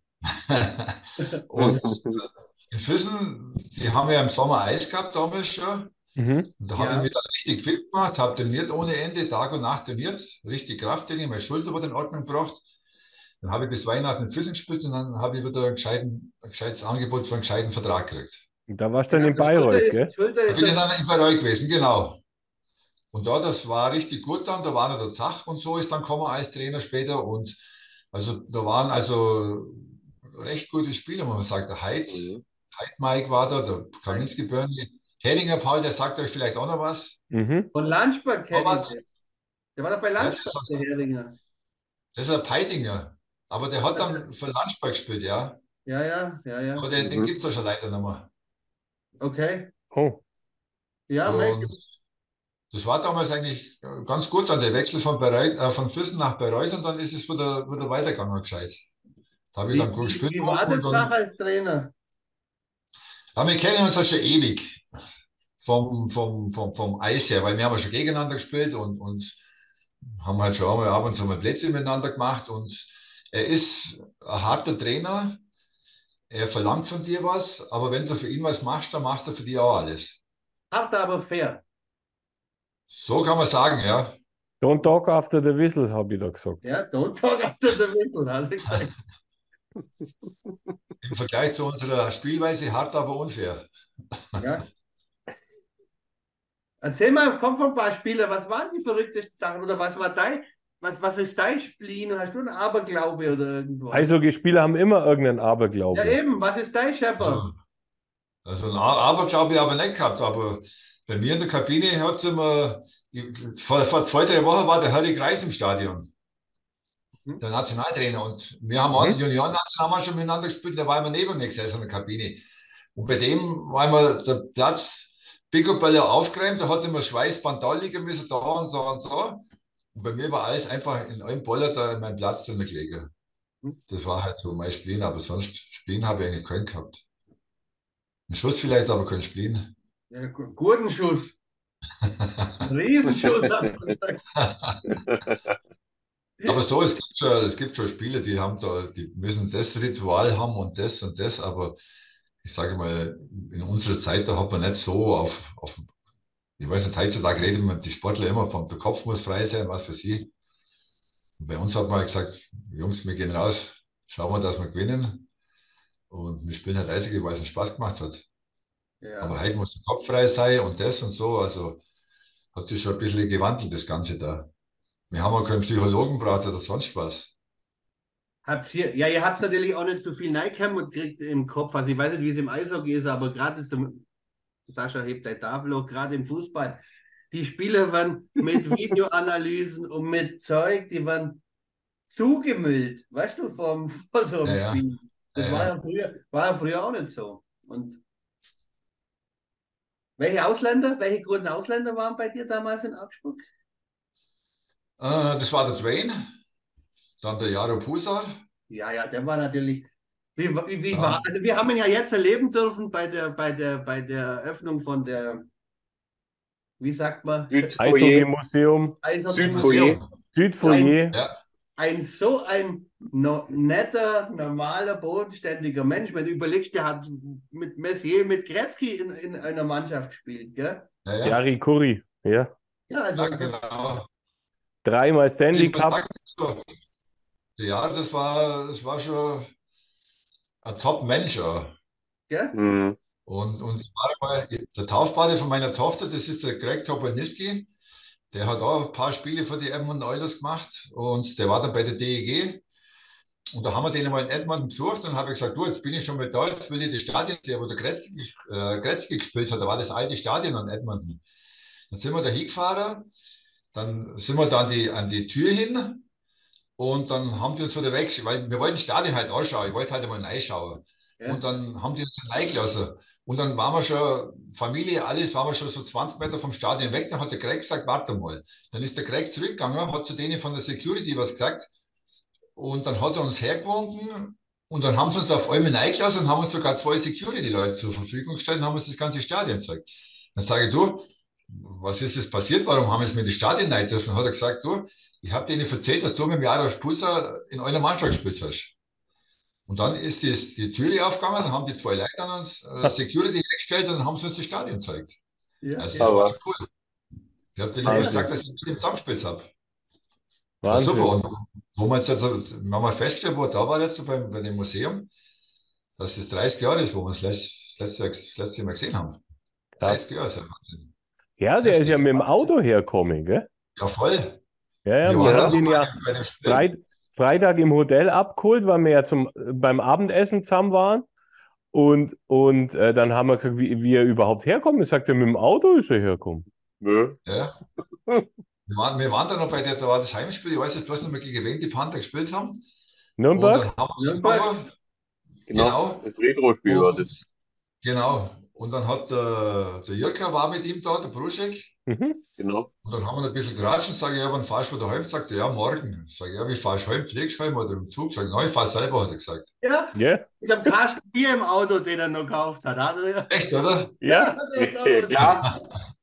und in Füssen, die haben ja im Sommer Eis gehabt damals schon. Mhm. Und da habe Ja. ich mich dann richtig fit gemacht, habe trainiert ohne Ende, Tag und Nacht trainiert, richtig Krafttraining, meine Schulter wurde in Ordnung gebracht. Dann habe ich bis Weihnachten in Füssen gespielt und dann habe ich wieder ein, gescheiten, ein gescheites Angebot für einen gescheiten Vertrag gekriegt. Da warst du dann Ja, in Bayreuth, Schulter gell? ist, Schulter Da ist bin ich dann in Bayreuth gewesen, genau. Und da, das war richtig gut dann, da war noch der Zach und so ist dann gekommen als Trainer später und also da waren also recht gute Spieler, wenn man sagt, der Heid, Mhm. Heid Mike war da, der Kaminski Börnli, Heringer Paul, der sagt euch vielleicht auch noch was. Mhm. von Landsberg kenne ich Robert. den. Der war doch bei Ja, Landsberg, das der Heringer. Das ist ein Peitinger, aber der hat dann für Landsberg gespielt, ja. Ja, ja, ja, ja. Aber den, den Mhm. gibt es ja schon leider nicht mehr. Okay. Oh. Ja, Mensch. Und das war damals eigentlich ganz gut, dann der Wechsel von, Bayreuth, äh, von Füssen nach Bayreuth und dann ist es wieder, wieder weitergegangen, gescheit. Da habe ich Wie, dann gut wie, gespielt. wie war der und Zach dann, als Trainer? ja, wir kennen uns ja schon ewig vom, vom, vom, vom Eis her, weil wir haben ja schon gegeneinander gespielt und, und haben halt schon einmal ab und zu mal Plätze miteinander gemacht und er ist ein harter Trainer, er verlangt von dir was, aber wenn du für ihn was machst, dann machst du für dich auch alles. Hart, aber fair. So kann man sagen, ja. Don't talk after the whistles, habe ich da gesagt. Ja, don't talk after the whistle, hat er gesagt. Im Vergleich zu unserer Spielweise hart, aber unfair. Ja. Erzähl mal, komm von ein paar Spiele, was waren die verrücktesten Sachen oder was war dein, was, was ist dein Spleen? Hast du einen Aberglaube oder irgendwas? Eishockeyspieler haben immer irgendeinen Ja, Aberglaube. eben, was ist dein Schepper? Also, also ein Aberglaube habe ich nicht gehabt, aber bei mir in der Kabine hat es immer, vor, vor zwei, drei Wochen war der Harry Kreis im Stadion, Mhm. der Nationaltrainer. Und wir haben Mhm. mhm. Junioren-Nationalmannschaft schon miteinander gespielt, da war immer neben mir gesessen in der Kabine. Und bei dem war immer der Platz picobello aufgeräumt, da hat immer Schweißband da liegen müssen, da und so und so. Und bei mir war alles einfach in einem Boller da in meinem Platz drin gelegen. Das war halt so mein Spleen, aber sonst Spleen habe ich eigentlich keinen gehabt. Ein Schuss vielleicht, aber kein Spleen. Ja, gu- guten Schuss. Ein Riesenschuss, hat man gesagt. Aber so, es gibt schon, es gibt schon Spieler, die haben da, die müssen das Ritual haben und das und das, aber ich sage mal, in unserer Zeit, da hat man nicht so auf, auf ich weiß nicht, heutzutage redet man, die Sportler immer von, der Kopf muss frei sein, was für sie. Und bei uns hat man halt gesagt, Jungs, wir gehen raus, schauen wir, dass wir gewinnen. Und wir spielen halt Eishockey, weil es uns Spaß gemacht hat. Aber Ja. heute muss der Kopf frei sein und das und so. Also hat sich schon ein bisschen gewandelt, das Ganze da. Wir haben auch keinen Psychologen braucht oder sonst was. Habt ihr, ja, ihr habt natürlich auch nicht so viel Neikämmen gekriegt im Kopf. Also ich weiß nicht, wie es im Eishockey ist, aber gerade ist im, Sascha hebt dein Tafel hoch, gerade im Fußball. Die Spieler werden mit Videoanalysen und mit Zeug, die werden zugemüllt, weißt du, vom, vor so Ja, einem ja, Spiel. Das ja, war ja. ja früher, war ja früher auch nicht so. Und welche Ausländer, welche guten Ausländer waren bei dir damals in Augsburg? Äh, das war der Dwayne, dann der Jaro Pusar. Ja, ja, der war natürlich. Wie, wie, wie war, Dann, also wir haben ihn ja jetzt erleben dürfen bei der, bei der, bei der Eröffnung von der, wie sagt man, Südfoyer. Eishockeymuseum, Eishockey. Südfoyer. Museum. Ein, Südfoyer. Ja, ein so ein no, netter, normaler, bodenständiger Mensch. Wenn du überlegst, der hat mit Messier, mit Gretzky in, in einer Mannschaft gespielt, gell? ja, ja, Jari Kurri. Ja. Ja, also, ja, also genau. Dreimal Stanley Ich muss Cup. sagen, so, ja, das war, das war schon ein Top-Mensch. Ja. gell? Mhm. Und, und ich war mal, der Taufpate von meiner Tochter, das ist der Greg Topolniski. Der hat auch ein paar Spiele für die Edmonton Oilers gemacht und der war dann bei der D E G. Und da haben wir den mal in Edmonton besucht und habe ich gesagt, du, jetzt bin ich schon mal da, jetzt will ich das Stadion sehen, wo der Gretzky, äh, Gretzky gespielt hat. Da war das alte Stadion in Edmonton. Dann sind wir da hingefahren, dann sind wir da an die, an die Tür hin und dann haben die uns wieder weg, weil wir wollten das Stadion halt anschauen, ich wollte halt einmal reinschauen. Ja. Und dann haben die uns dann reingelassen. Und dann waren wir schon, Familie, alles, waren wir schon so zwanzig Meter vom Stadion weg. Dann hat der Greg gesagt, warte mal. Dann ist der Greg zurückgegangen, hat zu denen von der Security was gesagt. Und dann hat er uns hergewunken. Und dann haben sie uns auf einmal reingelassen und haben uns sogar zwei Security-Leute zur Verfügung gestellt und haben uns das ganze Stadion gezeigt. Dann sage ich, du, was ist jetzt passiert? Warum haben sie mir in das Stadion rein dürfen? Dann hat er gesagt, du, ich habe denen erzählt, dass du mit dem Jarosz Pusa in einer Mannschaft gespielt hast. Und dann ist die, die Türe aufgegangen, dann haben die zwei Leute an uns äh, Security gestellt und dann haben sie uns das Stadion gezeigt. Ja, Also ja. das war Aber schon cool. Ich habe denen Ja, gesagt, dass ich mit dem zusammengespielt habe. Das war Wahnsinn. super. Und wo wir jetzt, also, wir haben festgestellt, wo da war jetzt bei, bei dem Museum, dass es dreißig Jahre ist, wo wir das letzte, das letzte, das letzte Mal gesehen haben. Krass. dreißig Jahre ist ja Wahnsinn. Ja, Das der ist ja heftig. mit dem Auto hergekommen, gell? Ja, voll. Ja, ja, Wir wir waren haben dann den noch ja bei dem, bei dem Spiel. Freit Freitag im Hotel abgeholt, weil wir ja zum, beim Abendessen zusammen waren. Und, und äh, dann haben wir gesagt, wie, wie er überhaupt herkommt. Er sagt, ja, mit dem Auto ist er hergekommen. nö. Ja. Wir waren, wir waren dann noch bei der, da war das Heimspiel, ich weiß jetzt bloß nicht mehr, gegen wen die Panther gespielt haben. Und Nürnberg? dann haben wir Nürnberg. getroffen. Genau. Genau. Das Retro-Spiel war das. Und, genau. Und dann hat der, der Jirka war mit ihm da, der Bruschek. Mhm. Genau. Und dann haben wir ein bisschen geratscht und sage, ja, wann fahrst du wieder heim? Sagt er, ja, morgen. Sage ich, ja, wie fahrst du heim? Fliegst du heim oder im Zug? Sag ich, nein, ich fahr selber, hat er gesagt. Ja, Ja, mit dem Kasten Bier im Auto, den er noch gekauft hat. Hat er, Echt, oder? ja. hat er gekauft. Klar.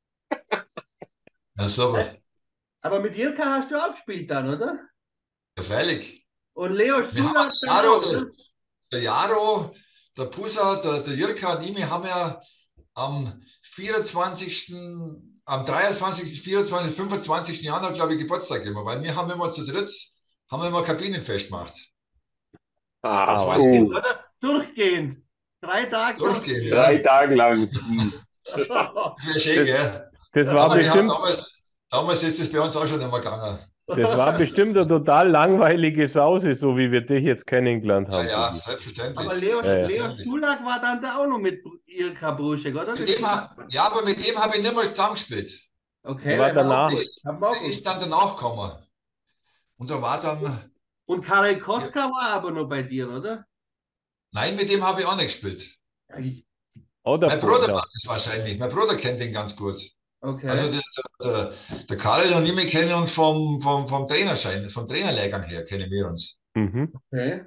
Ja, super. Aber mit Jirka hast du auch gespielt dann, oder? Ja, freilich. Und Leo Wir Schuler haben dann Jaro, auch, der, ne? der Jaro, der Pusa, der, der Jirka und ich, wir haben ja am vierundzwanzigsten, am dreiundzwanzigsten, vierundzwanzigsten, fünfundzwanzigsten Januar, glaube ich, Geburtstag immer, weil wir haben immer zu dritt, haben wir immer Kabinenfest gemacht. Ah, Das was? weiß ich. Uh, Oder? Durchgehend. Drei Tage. Durchgehen, drei ja. Tage lang. Hm. Das wäre schön, Das, gell? das war Aber wir haben bestimmt, damals, damals ist das bei uns auch schon immer gegangen. das war bestimmt eine total langweilige Sause, so wie wir dich jetzt kennengelernt Ja, haben, ja, Sigi. selbstverständlich. Aber Leo, Ja, ja. Leo Schulak war dann da auch noch mit Ilka Bruschek, oder? Mit dem, ha- ja, aber mit dem habe ich nicht mehr zusammengespielt. Okay, Der war der war auch danach. gut. Hab auch Der ist gut. dann danach gekommen. Und da war dann, Und Karel Koska war aber noch bei dir, oder? nein, mit dem habe ich auch nicht gespielt. Oder Mein Bruder vorher. macht das wahrscheinlich. Mein Bruder kennt den ganz gut. Okay. Also der, der, der Karel und ich, wir kennen uns vom, vom, vom Trainerschein, vom Trainerlehrgang her, kennen wir uns. Mhm. okay.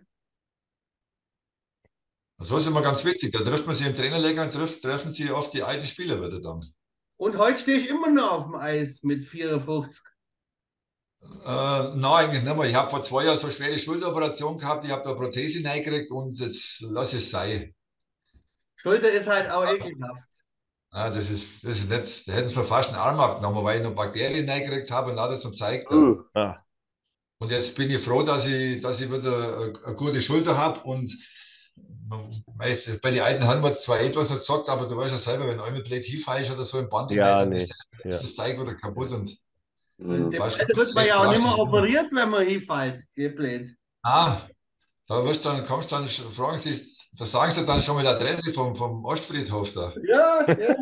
So ist immer ganz wichtig. Da trifft man sich im Trainerlehrgang, trifft, treffen sich oft die alten Spieler wieder dann. Und heute stehe ich immer noch auf dem Eis mit vierundfünfzig. Äh, nein, eigentlich nicht mehr. Ich habe vor zwei Jahren so eine schwere Schulteroperation gehabt, ich habe da eine Prothese reingekriegt und jetzt lass es sein. Schulter ist halt auch ekelhaft. Ja, das ist, das ist nicht, da hätten sie mir fast einen Arm abgenommen, weil ich noch Bakterien reingekriegt habe und alles und zeigt. Uh, Ah, Und jetzt bin ich froh, dass ich, dass ich wieder eine, eine gute Schulter habe und weißt, bei den alten haben wir zwar etwas noch gesagt, aber du weißt ja selber, wenn einmal blöd hinfällst oder so im Band, ja, dann nee. ist Ja. das Zeug wieder kaputt und hm. Dem fast Alter wird man ja auch nicht mehr schlecht operiert, wenn man hinfällt. Geht blöd. Ah, da wirst dann, kommst dann, fragen sie, da sagen sie dann schon mal die Adresse vom, vom Ostfriedhof da. Ja, ja.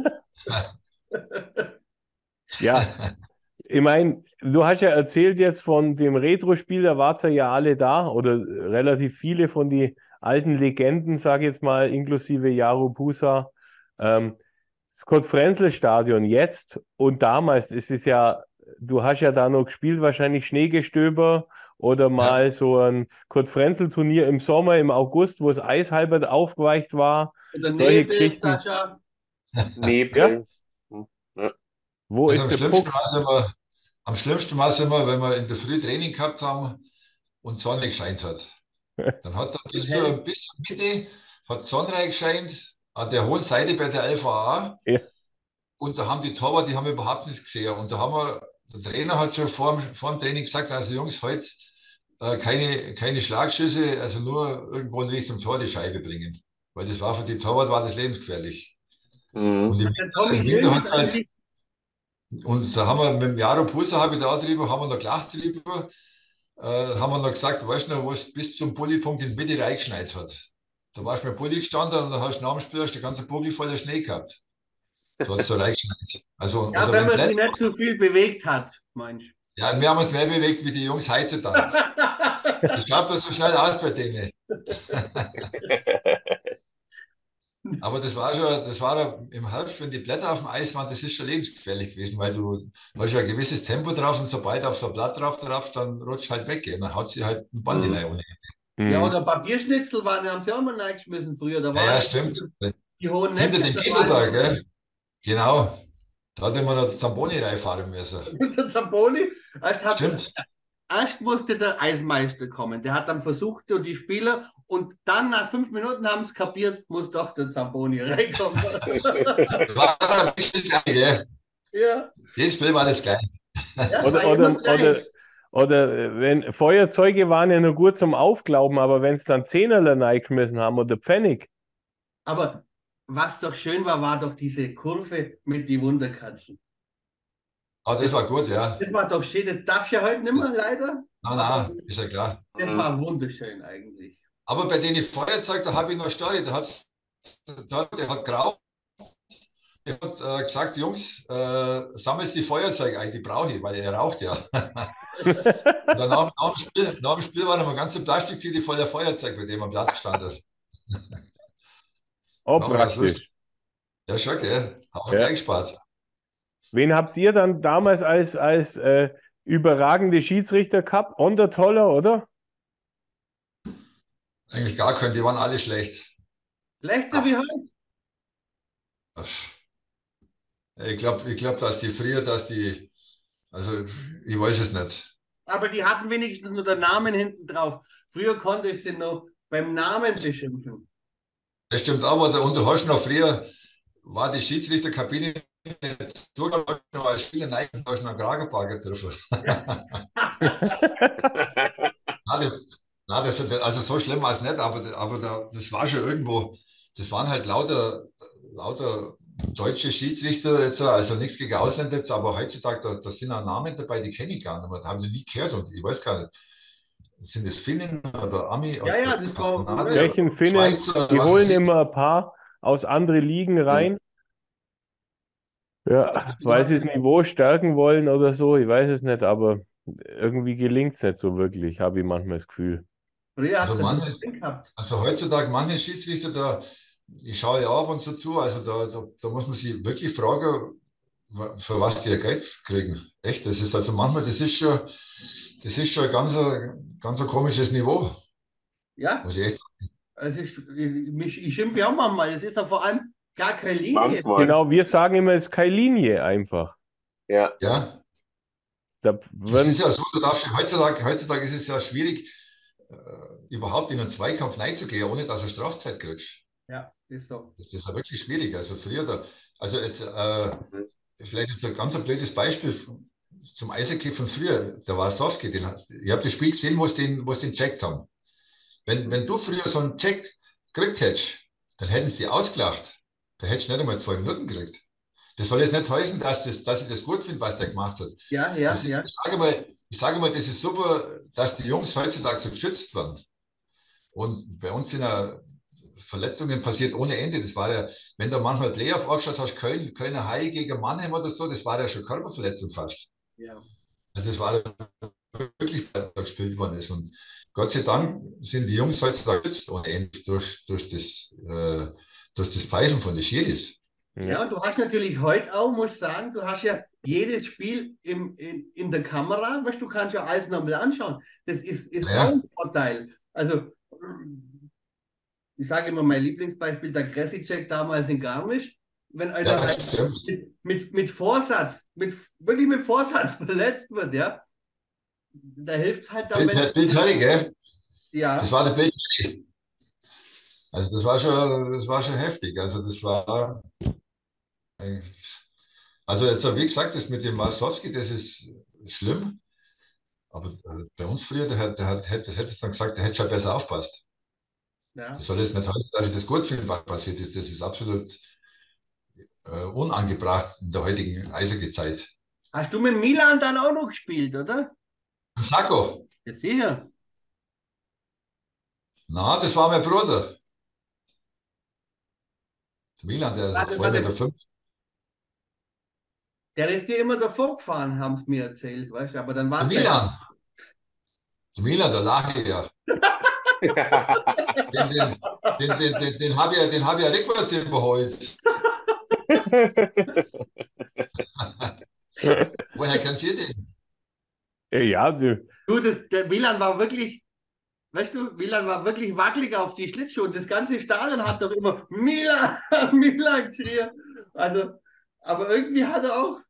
Ja, ich meine, du hast ja erzählt jetzt von dem Retro-Spiel, da wart ihr ja alle da oder relativ viele von den alten Legenden, sage ich jetzt mal, inklusive Jaro Pusa. Ähm, das Kurt-Frenzel-Stadion jetzt und damals ist es ja, du hast ja da noch gespielt, wahrscheinlich Schneegestöber oder mal Ja. so ein Kurt-Frenzel-Turnier im Sommer, im August, wo das Eis halb aufgeweicht war. Oder Solche Nebel, Geschichten. Sascha. Nebel. Hm. Ja. Wo Also ist am der schlimmsten Puck? war es immer, am schlimmsten war es immer, wenn wir in der Früh Training gehabt haben und die Sonne gescheint hat. Dann hat er bis zur, bis zur Mitte hat die Sonne reingescheint, an der hohen Seite bei der L V A. Ja. Und da haben die Torwart, die haben überhaupt nichts gesehen. Und da haben wir, der Trainer hat schon vor, dem- vor dem Training gesagt, also Jungs, heute äh, keine, keine Schlagschüsse, also nur irgendwo in Richtung Tor die Scheibe bringen. Weil das war für die Torwart war das lebensgefährlich. Hm. Und im, Der Tommy im Winter Schön hat ist es halt, eigentlich. und da haben wir mit dem Jaro Pusa, habe ich da drüber, haben wir noch gelacht drüber, äh, haben wir noch gesagt, weißt du noch, wo es bis zum Bulli-Punkt in die Mitte reingeschneit hat. Da warst du mit dem Bulli gestanden und dann hast du nach dem Spiel hast du den ganzen Bugel voller Schnee gehabt. So hat es so reingeschneit. Also, Ja, oder wenn wenn man sich Blätter, nicht so viel bewegt hat, meinst ja, wir haben uns mehr bewegt wie die Jungs heutzutage. Das schaut bloß so schnell aus bei denen. Aber das war schon, das war da im Herbst, wenn die Blätter auf dem Eis waren, das ist schon lebensgefährlich gewesen, weil du hast ja ein gewisses Tempo drauf und sobald du auf so ein Blatt drauf darfst, dann rutscht halt weg. Und dann haut sie halt ein Band Mhm. hinein. ohne. Ja, Mhm. oder Papierschnitzel waren, haben sie auch mal reingeschmissen früher. Da Ja, waren ja, stimmt. die hohen Hinter Netze. dem da Giesel da, waren- gell? Genau. Da hatte man das Zamboni reinfahren müssen. Der Zamboni, erst, hat, Stimmt. erst musste der Eismeister kommen. Der hat dann versucht, und die Spieler, und dann nach fünf Minuten haben es kapiert, muss doch der Zamboni reinkommen. Das war ein bisschen geil, gell? ja. Jedes Spiel war das geil. Ja, Oder, war immer oder, das Gleiche. oder, oder äh, wenn Feuerzeuge waren ja nur gut zum Aufglauben, aber wenn es dann Zehnerler reingeschmissen haben oder Pfennig. Aber was doch schön war, war doch diese Kurve mit den Wunderkatzen. Aber das war gut, ja. Das war doch schön, das darfst du ja heute nicht mehr, leider. Nein, nein, ist ja klar. Das Mhm. war wunderschön eigentlich. Aber bei denen Feuerzeug, da habe ich noch Story, da hat's, da, der hat grau, der hat äh, gesagt, Jungs, äh, sammelt die Feuerzeuge ein, die brauche ich, weil er raucht ja. Und dann nach, nach, dem Spiel, nach dem Spiel war noch eine ganze Plastiktüte voller Feuerzeug, bei dem am Platz gestanden. Oh, Ja, aber das praktisch. Ja, schon, gell? Haufen Ja. Geld gespart. Wen habt ihr dann damals als, als äh, überragende Schiedsrichter gehabt? Onder Toller, oder? Eigentlich gar keinen, die waren alle schlecht. Schlechter wie heute. Ich glaube, ich glaub, dass die früher, dass die, also ich weiß es nicht. Aber die hatten wenigstens nur den Namen hinten drauf. Früher konnte ich sie noch beim Namen beschimpfen. Das stimmt aber, und du hast noch früher, war die Schiedsrichterkabine nicht so, da hast du noch als Spieler nein, da hast du noch einen Kragenparker getroffen. Alles, Na, das, also so schlimm war es nicht, aber, aber da, das war schon irgendwo, das waren halt lauter, lauter deutsche Schiedsrichter jetzt, also nichts gegen Ausländer jetzt, aber heutzutage, da, da sind auch Namen dabei, die kenne ich gar nicht mehr, da haben die nie gehört und ich weiß gar nicht, sind es Finnen oder Ami Ja, oder ja, das war, Kanadier, Tschechen, Finnen, Schweizer, die was holen weiß ich. immer ein paar aus anderen Ligen rein. Ja, weil sie das Niveau stärken wollen oder so, ich weiß es nicht, aber irgendwie gelingt es nicht so wirklich, habe ich manchmal das Gefühl. früher hat Also es ein manche, bisschen gehabt. also heutzutage manche Schiedsrichter, da, ich schaue ja ab und zu zu, also da, da, da muss man sich wirklich fragen, wa- für was die ihr Geld kriegen. Echt, das ist also manchmal, das ist schon, das ist schon ein ganz, ein- ganz ein komisches Niveau, Ja, muss ich echt sagen. also ich, ich, mich, ich schimpfe ja auch manchmal. Es ist ja vor allem gar keine Linie. Manchmal. Genau, wir sagen immer, es ist keine Linie einfach. Ja. Ja, Da das werden, ist ja so, du darfst, ja- heutzutage, heutzutage ist es ja schwierig, äh, überhaupt in einen Zweikampf reinzugehen, ohne dass du Strafzeit kriegst. Ja, ist so. Das ist ja wirklich schwierig. Also früher, da, also jetzt, äh, Mhm. vielleicht ist ein ganz ein blödes Beispiel zum Eishockey von früher. Der Wasowski, den hat, ich habe das Spiel gesehen, wo sie den, wo sie den checkt haben. Wenn, wenn du früher so einen Check gekriegt hättest, dann hätten sie die ausgelacht. Da hättest du nicht einmal zwei Minuten gekriegt. Das soll jetzt nicht heißen, dass, das, dass ich das gut finde, was der gemacht hat. Ja, ja, Das ist, ja. ich, sage mal, ich sage mal, das ist super, dass die Jungs heutzutage so geschützt werden. Und bei uns sind ja Verletzungen passiert ohne Ende. Das war ja, wenn du manchmal Playoff angeschaut hast, Köln, Kölner Haie gegen Mannheim oder so, das war ja schon Körperverletzung fast. Ja. Also das war wirklich, da gespielt worden ist. Und Gott sei Dank sind die Jungs heutzutage geschützt ohne Ende durch, durch, das, äh, durch das Pfeifen von den Schiris. Ja, und du hast natürlich heute auch, muss ich sagen, du hast ja jedes Spiel im, in, in der Kamera, weißt, du kannst ja alles nochmal anschauen. Das ist, ist Ja. auch ein Vorteil. Also, ich sage immer mein Lieblingsbeispiel, der Kressicek damals in Garmisch. Wenn einer Ja, halt das stimmt. mit, mit, mit Vorsatz, mit, wirklich mit Vorsatz verletzt wird, ja, da hilft es halt dann, wenn, Bild, Bild Hörig, gell? ja, Das war der Bild. Also das war schon, das war schon heftig. Also das war, äh, also jetzt, wie gesagt, das mit dem Wasowski, das ist schlimm. Aber äh, bei uns früher, der, hat- der hat, hätte, hätte es dann gesagt, der hätte schon besser aufpasst. ja. Das soll jetzt nicht heißen, dass ich das gut finde, was passiert ist. Das ist absolut äh, unangebracht in der heutigen Eishockey-Zeit. Hast du mit Milan dann auch noch gespielt, oder? Sacco, Ja, sicher. na, das war mein Bruder. Milan, der Warte, zwei Meter warte. fünf. Der ist dir immer davor gefahren, haben sie mir erzählt, weißt du, aber dann Der war es Milan, der Milan, der lache ich ja. Den, den, den, den, den, den habe ich, ja- den hab ich ja rückwärts überholt. Woher kennt ihr den? ja, die, Du, das, der Milan war wirklich, weißt du, Milan war wirklich wackelig auf die Schlittschuhe und das ganze Stadion hat doch immer Milan, Milan geschrien. Also, aber irgendwie hat er auch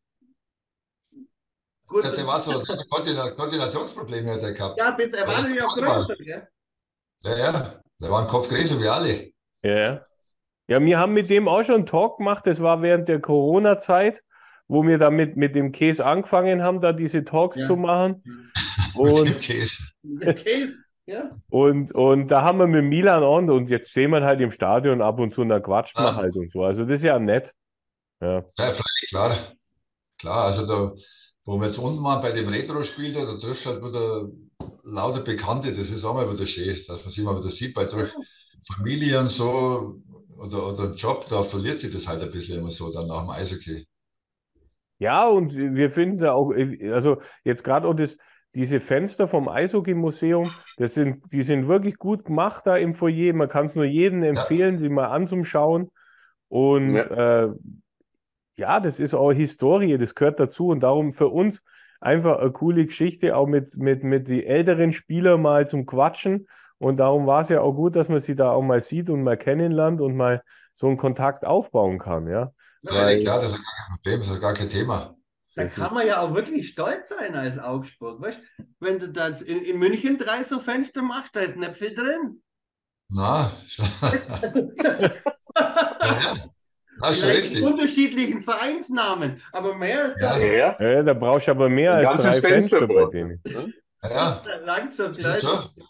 gut, Der, der war so, der hat Koordina- Koordinationsprobleme hat er gehabt. ja, bitte, er war Ja, natürlich auch größer, gell? ja, ja, der war ein Kopf größer wie alle. ja. Ja, wir haben mit dem auch schon einen Talk gemacht, das war während der Corona-Zeit, wo wir damit mit dem Käse angefangen haben, da diese Talks Ja. zu machen. Mit dem Und, Käse. Okay, ja. und, und da haben wir mit Milan on und jetzt stehen wir halt im Stadion ab und zu und dann quatscht man Ja. halt und so. Also das ist ja nett. Ja. Ja, freilich, klar. Klar, also da, wo wir jetzt unten waren bei dem Retro-Spiel, da, da triffst du halt wieder lauter Bekannte, das ist auch mal wieder schön, dass man sich mal wieder sieht, weil durch Familie und so oder, oder Job, da verliert sich das halt ein bisschen immer so dann nach dem Eishockey. Ja, und wir finden es ja auch, also jetzt gerade auch das, diese Fenster vom Eishockey-Museum, das sind, die sind wirklich gut gemacht da im Foyer. Man kann es nur jedem empfehlen, sie mal anzuschauen. Und Ja. äh, ja, das ist auch Historie, das gehört dazu. Und darum für uns einfach eine coole Geschichte, auch mit, mit, mit den älteren Spielern mal zum Quatschen. Und darum war es ja auch gut, dass man sie da auch mal sieht und mal kennenlernt und mal so einen Kontakt aufbauen kann, ja. Ja, klar, das ist ja gar kein Problem, das ist ja gar kein Thema. Da Das kann ist- man ja auch wirklich stolz sein als Augsburg, weißt? Wenn du das in, in München drei so Fenster machst, da ist nicht viel drin. Na, ja, das ist schon Vielleicht richtig. unterschiedlichen Vereinsnamen, aber mehr ist da Ja. Ja. Ja, da brauchst du aber mehr Ein als ganzes drei Fenster bei Fensterbrot. denen. Ja, lang so stimmt gleich. schon.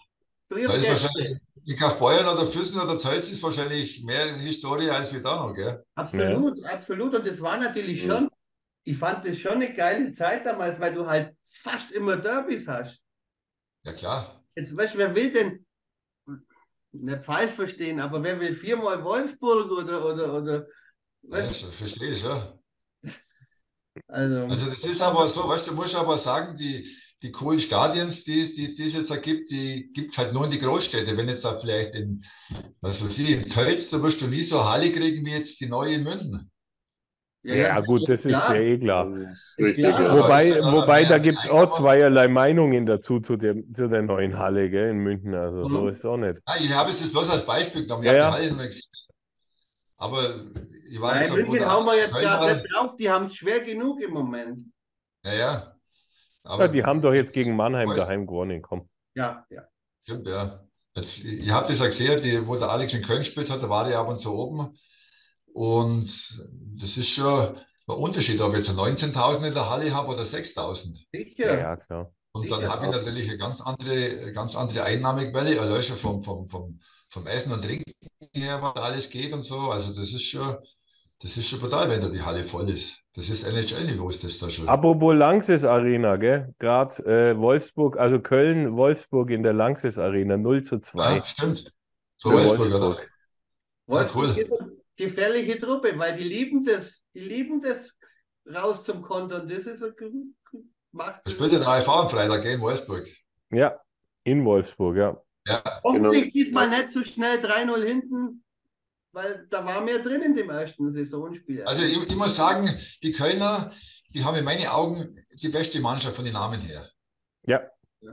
Grüß Da ist Gott. wahrscheinlich, in Kaufbeuern oder Füssen oder Tölz ist wahrscheinlich mehr Historie als wir da noch, gell? Absolut, absolut. Und das war natürlich Mhm. schon, ich fand das schon eine geile Zeit damals, weil du halt fast immer Derbys hast. Ja, klar. Jetzt weißt du, wer will denn, nicht falsch verstehen, aber wer will viermal Wolfsburg oder, oder, oder, Ja, weißt das verstehe ich, ja. du, also, Also das ist aber so, weißt du, du musst aber sagen, die, die coolen Stadions, die, die, die es jetzt da gibt, die gibt es halt nur in die Großstädte. Wenn jetzt da vielleicht in, was weiß ich, in Tölz, da wirst du nie so eine Halle kriegen wie jetzt die neue in München. ja, Ja, ja, gut, das ist ja klar, eh klar. Das ist ist richtig, klar. ja. Aber ist Wobei, ja dann wobei mehr da gibt es auch Einkommen. zweierlei Meinungen dazu, zu, dem, zu der neuen Halle, gell, in München. Also so Mhm. ist es auch nicht. Ah, ich habe es jetzt bloß als Beispiel genommen. Ich Ja, habe die ja. Halle noch nicht gesehen. Aber ich war, wie Nein, gesagt, wo München der hauen wir Alex jetzt Köln gerade war. nicht drauf, die haben es schwer genug im Moment. Ja, ja. Ja, Aber die haben doch jetzt gegen Mannheim Weißt- daheim gewonnen, komm. Ja, ja. stimmt, ja. Jetzt, ihr habt das ja gesehen, die, wo der Alex in Köln gespielt hat, da war der ab und zu oben. Und das ist schon ein Unterschied, ob ich jetzt neunzehntausend in der Halle habe oder sechstausend. Ja, Sicher. ja, klar. Und dann Sicher. habe ich natürlich eine ganz andere, ganz andere Einnahmequelle, allein schon vom, vom, vom, vom Essen und Trinken her, was alles geht und so. Also das ist schon, das ist schon brutal, wenn da die Halle voll ist. Das ist N H L-Niveau, ist das da schon. Apropos Lanxess Arena, gell? Gerade äh, Wolfsburg, also Köln, Wolfsburg in der Lanxess Arena, null zu zwei Ja, stimmt. So für Wolfsburg, oder? Wolfsburg. Wolfsburg cool. ist eine gefährliche Truppe, weil die lieben das, die lieben das raus zum Kontern. Das ist ein macht Da spielt der I V am Freitag gegen Wolfsburg. Ja, in Wolfsburg, ja. Ja, hoffentlich Genau. diesmal nicht zu schnell drei null hinten, weil da war mehr drin in dem ersten Saisonspiel. also ich, ich muss sagen, die Kölner, die haben in meinen Augen die beste Mannschaft von den Namen her. Ja,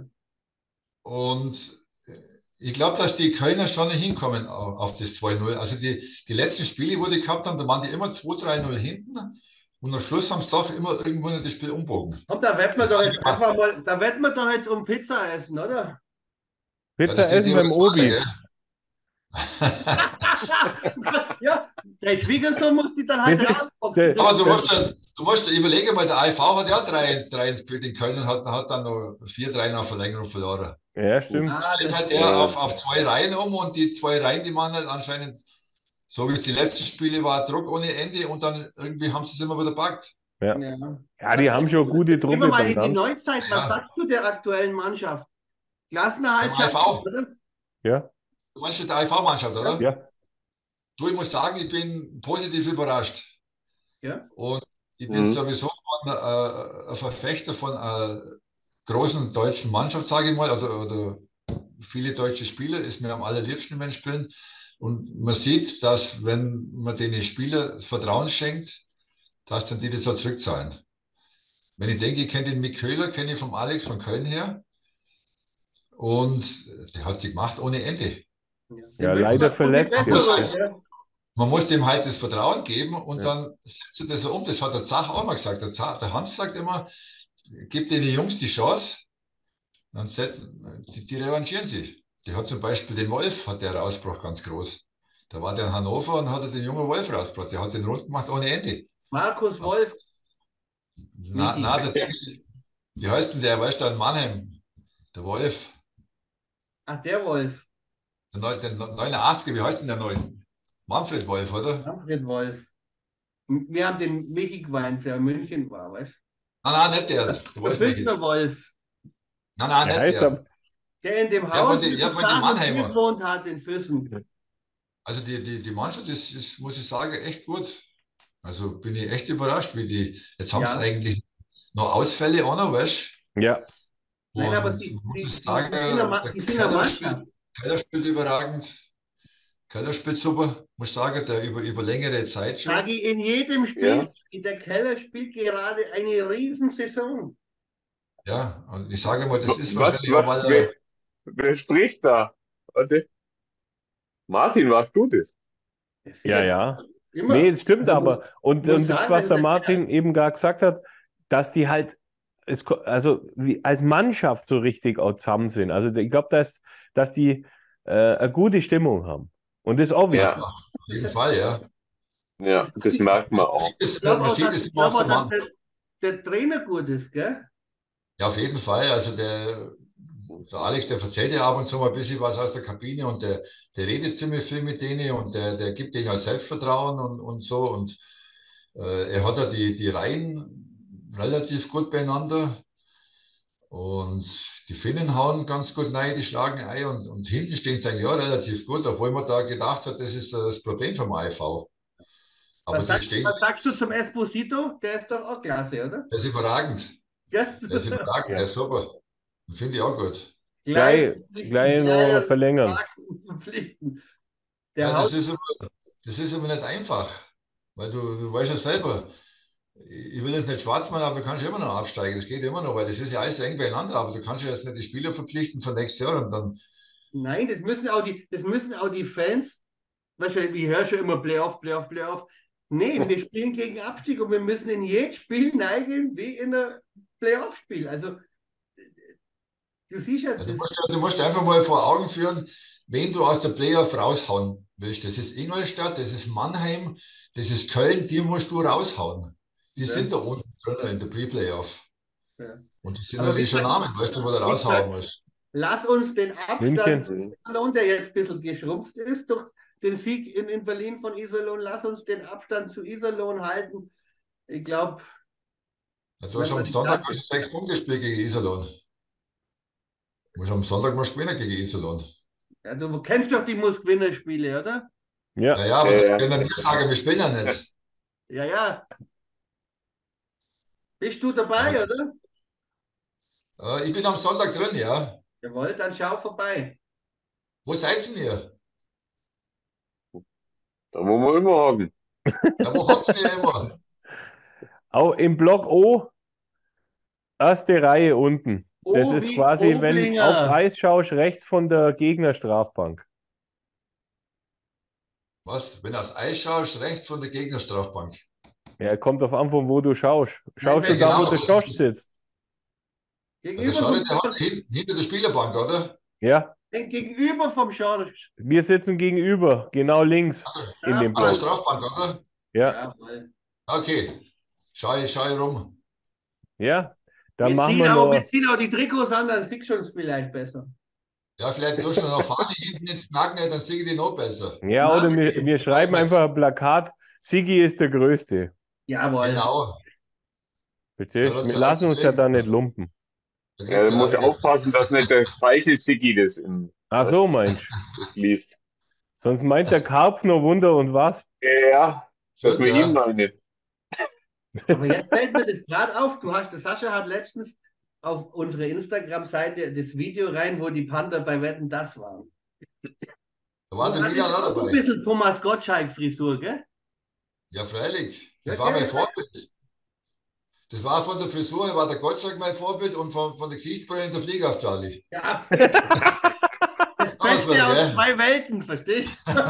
Und ich glaube, dass die Kölner schon hinkommen auf, auf das zwei null. Also die, die letzten Spiele, wo die gehabt haben, da waren die immer zwei drei null hinten. Und am Schluss haben sie doch immer irgendwo das Spiel umbogen. Und da wird man doch jetzt einfach mal, da wird man doch jetzt um Pizza essen, oder? Pizza Ja, das essen steht beim hier Obi. gell? Ja, der Schwiegersohn muss die dann halt Das ist- rausboxen. der- Aber du musst, ja- du musst überlegen, weil der I V hat ja drei eins gespielt in Köln und hat, hat dann noch vier drei nach Verlängerung verloren. Ja, stimmt. Ah, Jetzt das hat er Ja. auf, auf zwei Reihen um und die zwei Reihen, die waren halt anscheinend, so wie es die letzten Spiele war, Druck ohne Ende und dann irgendwie haben sie es immer wieder gepackt. ja. Ja, die haben schon eine gute Gehen wir Truppe mal in die benannt. Neuzeit. Was Ja. sagst du der aktuellen Mannschaft? Klassenerhalt, Beim I V. schafft, oder? Ja, Du meinst jetzt die I V-Mannschaft, oder? ja. Du, ich muss sagen, ich bin positiv überrascht. Ja. Und ich bin Mhm. sowieso von, äh, ein Verfechter von einer großen deutschen Mannschaft, sage ich mal, oder, oder viele deutsche Spieler, ist mir am allerliebsten, wenn spielen. Und man sieht, dass wenn man den Spieler das Vertrauen schenkt, dass dann die das auch zurückzahlen. Wenn ich denke, ich kenne den Mick Köhler, kenne ich vom Alex von Köln her. Und der hat sie gemacht ohne Ende. Ja, leider verletzt jetzt, jetzt. ja. Man muss dem halt das Vertrauen geben und Ja. dann setzt er das so um. Das hat der Zach auch mal gesagt. Der, Zach, der Hans sagt immer, gib den Jungs die Chance, dann setzen, die, die revanchieren sich. Die hat zum Beispiel den Wolf, hat der rausgebracht, ganz groß. Da war der in Hannover und hat er den jungen Wolf rausgebracht. Der hat den rund gemacht ohne Ende. Markus Wolf. Na, na, der ist, wie heißt denn der, weißt du, in Mannheim? Der Wolf. Ach, der Wolf. Der, Neu- der neunundachtziger, wie heißt denn der neue? Manfred Wolf, oder? Manfred Wolf. Wir haben den Michi geweint, der in München war, weißt Nein, nein, nicht der. Der du? Wolf Der nicht. Füchner Wolf. Nein, nein, Der nicht heißt der. aber, Der in dem Ja, Haus aber die- mit ja, dem aber die Dach Mannheimer. gewohnt hat in Füssen. Also die, die, die Mannschaft ist, ist, muss ich sagen, echt gut. Also bin ich echt überrascht, wie die. Jetzt haben Ja. sie eigentlich noch Ausfälle auch noch, weißt ja, du? Nein, aber Und sie, muss sie, ich sie, sagen, sie sind eine Ma- der sie sind eine Keller Mannschaft. spielt, Keller spielt überragend. Keller spielt super, muss ich sagen, der über, über längere Zeit schon. Sage ich in jedem Spiel, Ja. in der Keller spielt gerade eine Riesensaison. Ja, und ich sage mal, das ist Was, wahrscheinlich auch, was, weil wer, er, wer spricht da? Warte. Martin, warst du das? Das ja, ist ja. Immer. Nee, es stimmt Also, aber. Und, muss und das, sagen, was der wenn- Martin eben gerade gesagt hat, dass die halt, es, ko- also wie, als Mannschaft so richtig auch zusammen sind. Also ich glaube, dass, dass die äh, eine gute Stimmung haben. Und das ist auch wichtig. Ja, auf jeden Fall, ja. ja, das merkt man auch. Das, Ich glaube man auch, sieht dass, es ich immer glaube auch, zum dass der, der Trainer gut ist, gell? Ja, auf jeden Fall. Also der, Der Alex, der erzählt ja ab und zu mal ein bisschen was aus der Kabine und der, der redet ziemlich viel mit denen und der, der gibt denen auch Selbstvertrauen und, und so. Und äh, er hat ja die, die Reihen relativ gut beieinander. Und die Finnen hauen ganz gut rein, die schlagen ein und, und hinten stehen sie eigentlich auch relativ gut, obwohl man da gedacht hat, das ist das Problem vom I V. Aber Was die sagst, stehen, was sagst du zum Esposito? Der ist doch auch klasse, oder? der ist überragend. Gell? Der ist überragend, Ja. der ist super. Finde ich auch gut. Gleich, gleich noch verlängern. verpflichten. Der Ja, haut das ist aber, das ist aber nicht einfach, weil du, du weißt ja selber, ich will jetzt nicht schwarz machen, aber du kannst immer noch absteigen, das geht immer noch, weil das ist ja alles eng beieinander, aber du kannst ja jetzt nicht die Spieler verpflichten für nächstes Jahr und dann, Nein, das müssen auch die, das müssen auch die Fans, weißt du, ich höre schon immer Playoff, Playoff, Playoff. Nee, wir spielen gegen Abstieg und wir müssen in jedes Spiel neigen wie in einem Playoff-Spiel. Also, du siehst ja, ja, du das, musst, ja- du musst einfach mal vor Augen führen, wen du aus der Playoff raushauen willst. Das ist Ingolstadt, das ist Mannheim, das ist Köln, die musst du raushauen. Die Ja. sind da unten drin in der Pre-Playoff. ja. Und die sind Aber natürlich wie schon gesagt, Namen, weißt du, wo du wie raushauen gesagt, musst. Lass uns den Abstand München. zu Iserlohn, der jetzt ein bisschen geschrumpft ist, durch den Sieg in, in Berlin von Iserlohn, lass uns den Abstand zu Iserlohn halten. Ich glaube, Also du hast am Sonntag hast du sechs Punkte gespielt gegen Iserlohn. Du musst am Sonntag mal gewinnen gegen Iserlohn. ja, du kennst doch die Muss-Gewinner-Spiele, oder? Ja, Ja, ja, aber Ja, das ja. können wir nicht sagen, wir spielen ja nicht. Ja, ja. Bist du dabei, Ja. oder? Äh, ich bin am Sonntag drin, ja. Jawohl, dann schau vorbei. Wo seid ihr? Da muss man immer hocken. Ja, wo hockt ihr immer? auch im Block O, erste Reihe unten. Das Oh, ist wie quasi, wenn du Oblinger. aufs Eis schaust, rechts von der Gegnerstrafbank. Was? Wenn du aufs Eis schaust, rechts von der Gegnerstrafbank. Ja, kommt auf an, von wo du schaust. Schaust Ja, du da, genau, wo der das Josh ist- sitzt? Also Gegenüber schau dir vom, der hat hinten, hinter der Spielerbank, oder? Ja, gegenüber vom Schorsch. wir sitzen gegenüber, genau links in dem An der Block. Strafbank, oder? Ja, Jawohl. Okay. Schau ich, schau ich rum. ja. Dann Wir machen ziehen, wir auch, noch. wir ziehen auch die Trikots an, dann siehst du uns vielleicht besser. Ja, vielleicht tust du noch Fahne hinten ins Knacken, dann sehe ich die noch besser. Ja, oder Nein. wir, wir schreiben einfach ein Plakat, Sigi ist der Größte. Jawohl. Genau. Verstehst? Ja, das Wir ist lassen uns ja da nicht ja. lumpen. Da Ja, gibt's da muss ich ja- aufpassen, dass nicht der falsche Sigi das in, Ach so, meinst das liest. Sonst meint der Karpf noch Wunder und was? Ja, dass Stimmt, wir ja. ihm noch nicht. Aber jetzt fällt mir das gerade auf. Du hast, der Sascha hat letztens auf unsere Instagram-Seite das Video rein, wo die Panther bei Wetten das waren. Da war Du der Milan hattest auch auch so ein dabei. bisschen Thomas Gottschalk-Frisur, gell? Ja, freilich. Das Ja, war mein gell? Vorbild. Das war von der Frisur, war der Gottschalk mein Vorbild und von, von der Gesichtsbrille der Flieger auf Charlie. Ja. Das Beste Auswahl, aus gell? zwei Welten, verstehst du?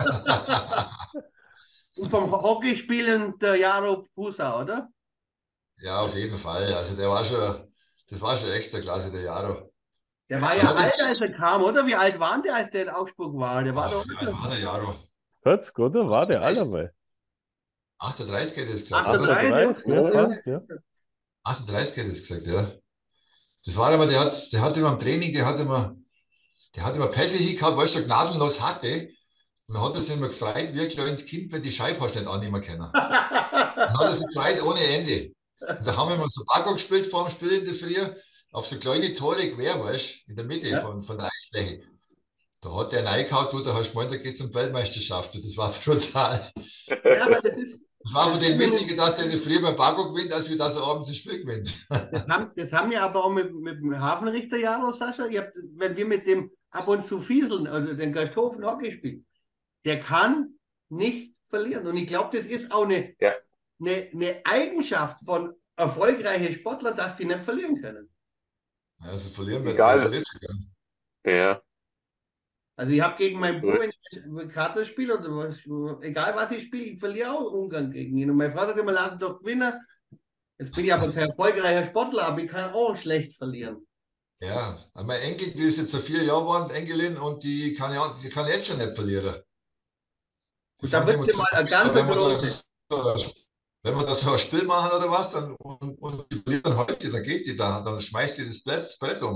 Und vom Hockeyspielen der Jaro Pusa, oder? Ja, auf jeden Fall. Also der war schon, das war schon extra klasse, der Jaro. Der war ja Ja, der- alt, als er kam, oder? Wie alt waren der, als der in Augsburg war? Der war Ach, doch wie alt war der Jaro? vierzig, oder? War der alle achtunddreißig hätte ich gesagt, achtunddreißig. oder? achtunddreißig, ja, fast, ja. achtunddreißig hätte ich gesagt, ja. Das war aber, der hat, der hat immer im Training, der hat immer, der hat immer Pässe hingehabt, weil er so gnadenlos hatte. Und dann hat er sich immer gefreut, wie ein kleines Kind, wenn die Scheibe hast nicht annehmen können. Dann hat er sich gefreut ohne Ende. Und da haben wir mal so Baggo gespielt vor dem Spiel in der Früh, auf so kleine Tore quer, weißt du, in der Mitte Ja. von, von der Eisfläche. Da hat der reingehauen, du, da hast du gemeint, da geht's um Weltmeisterschaft. Das war brutal. Ja, aber das ist, Das war von Das dem ist wichtiger, dass der in der Früh beim Baggo gewinnt, als wie dass er abends das Spiel gewinnt. das haben, das haben wir aber auch mit, mit dem Hafenrichter Jaro, Sascha. Ihr habt, wenn wir mit dem ab und zu fieseln, also den Gersthofen Hockey spielen, der kann nicht verlieren. Und ich glaube, das ist auch eine, Ja. eine, eine Eigenschaft von erfolgreichen Sportlern, dass die nicht verlieren können. Also verlieren wir, Egal. wer verliert sogar. Ja. Also ich habe gegen meinen Bruder, wenn ich Karte spiele oder was, egal was ich spiele, ich verliere auch Umgang gegen ihn. Und mein Vater sagt immer, lass ihn doch gewinnen. Jetzt bin ich aber kein erfolgreicher Sportler, aber ich kann auch schlecht verlieren. Ja, mein Enkel, die ist jetzt so vier Jahre geworden, Enkelin, und die kann ja, die kann jetzt schon nicht verlieren. Die Und da fängt wird immer sie zu- mal eine ganz wenn wir große. das, wenn wir das so ein Spiel machen oder was, dann, und, und die verliert dann heute, dann geht die da, dann schmeißt die das Brett, das Brett um.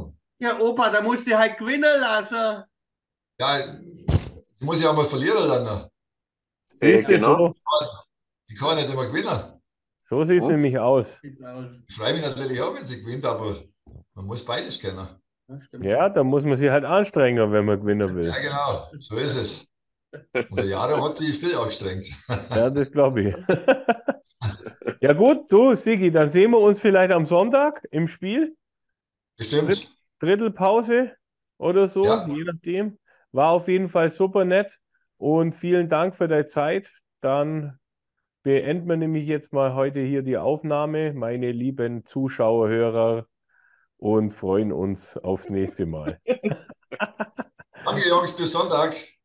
Ja, Opa, da musst du halt gewinnen lassen. Ja, ich muss ja auch mal verlieren dann. noch. Siehst du, genau. so, Ich kann ja nicht immer gewinnen. so sieht es Hm? nämlich aus. Sieht aus. Ich freue mich natürlich auch, wenn sie gewinnt, aber man muss beides kennen. Ja, stimmt. Ja, da muss man sich halt anstrengen, wenn man gewinnen will. Ja, genau, so ist es. Und der Jahre hat sich viel angestrengt. Ja, das glaube ich. Ja gut, du, Sigi, dann sehen wir uns vielleicht am Sonntag im Spiel. Bestimmt. Drittelpause oder so, Ja. je nachdem. War auf jeden Fall super nett und vielen Dank für deine Zeit. Dann beenden wir nämlich jetzt mal heute hier die Aufnahme, meine lieben Zuschauer, Hörer, und freuen uns aufs nächste Mal. Danke, Jungs, bis Sonntag.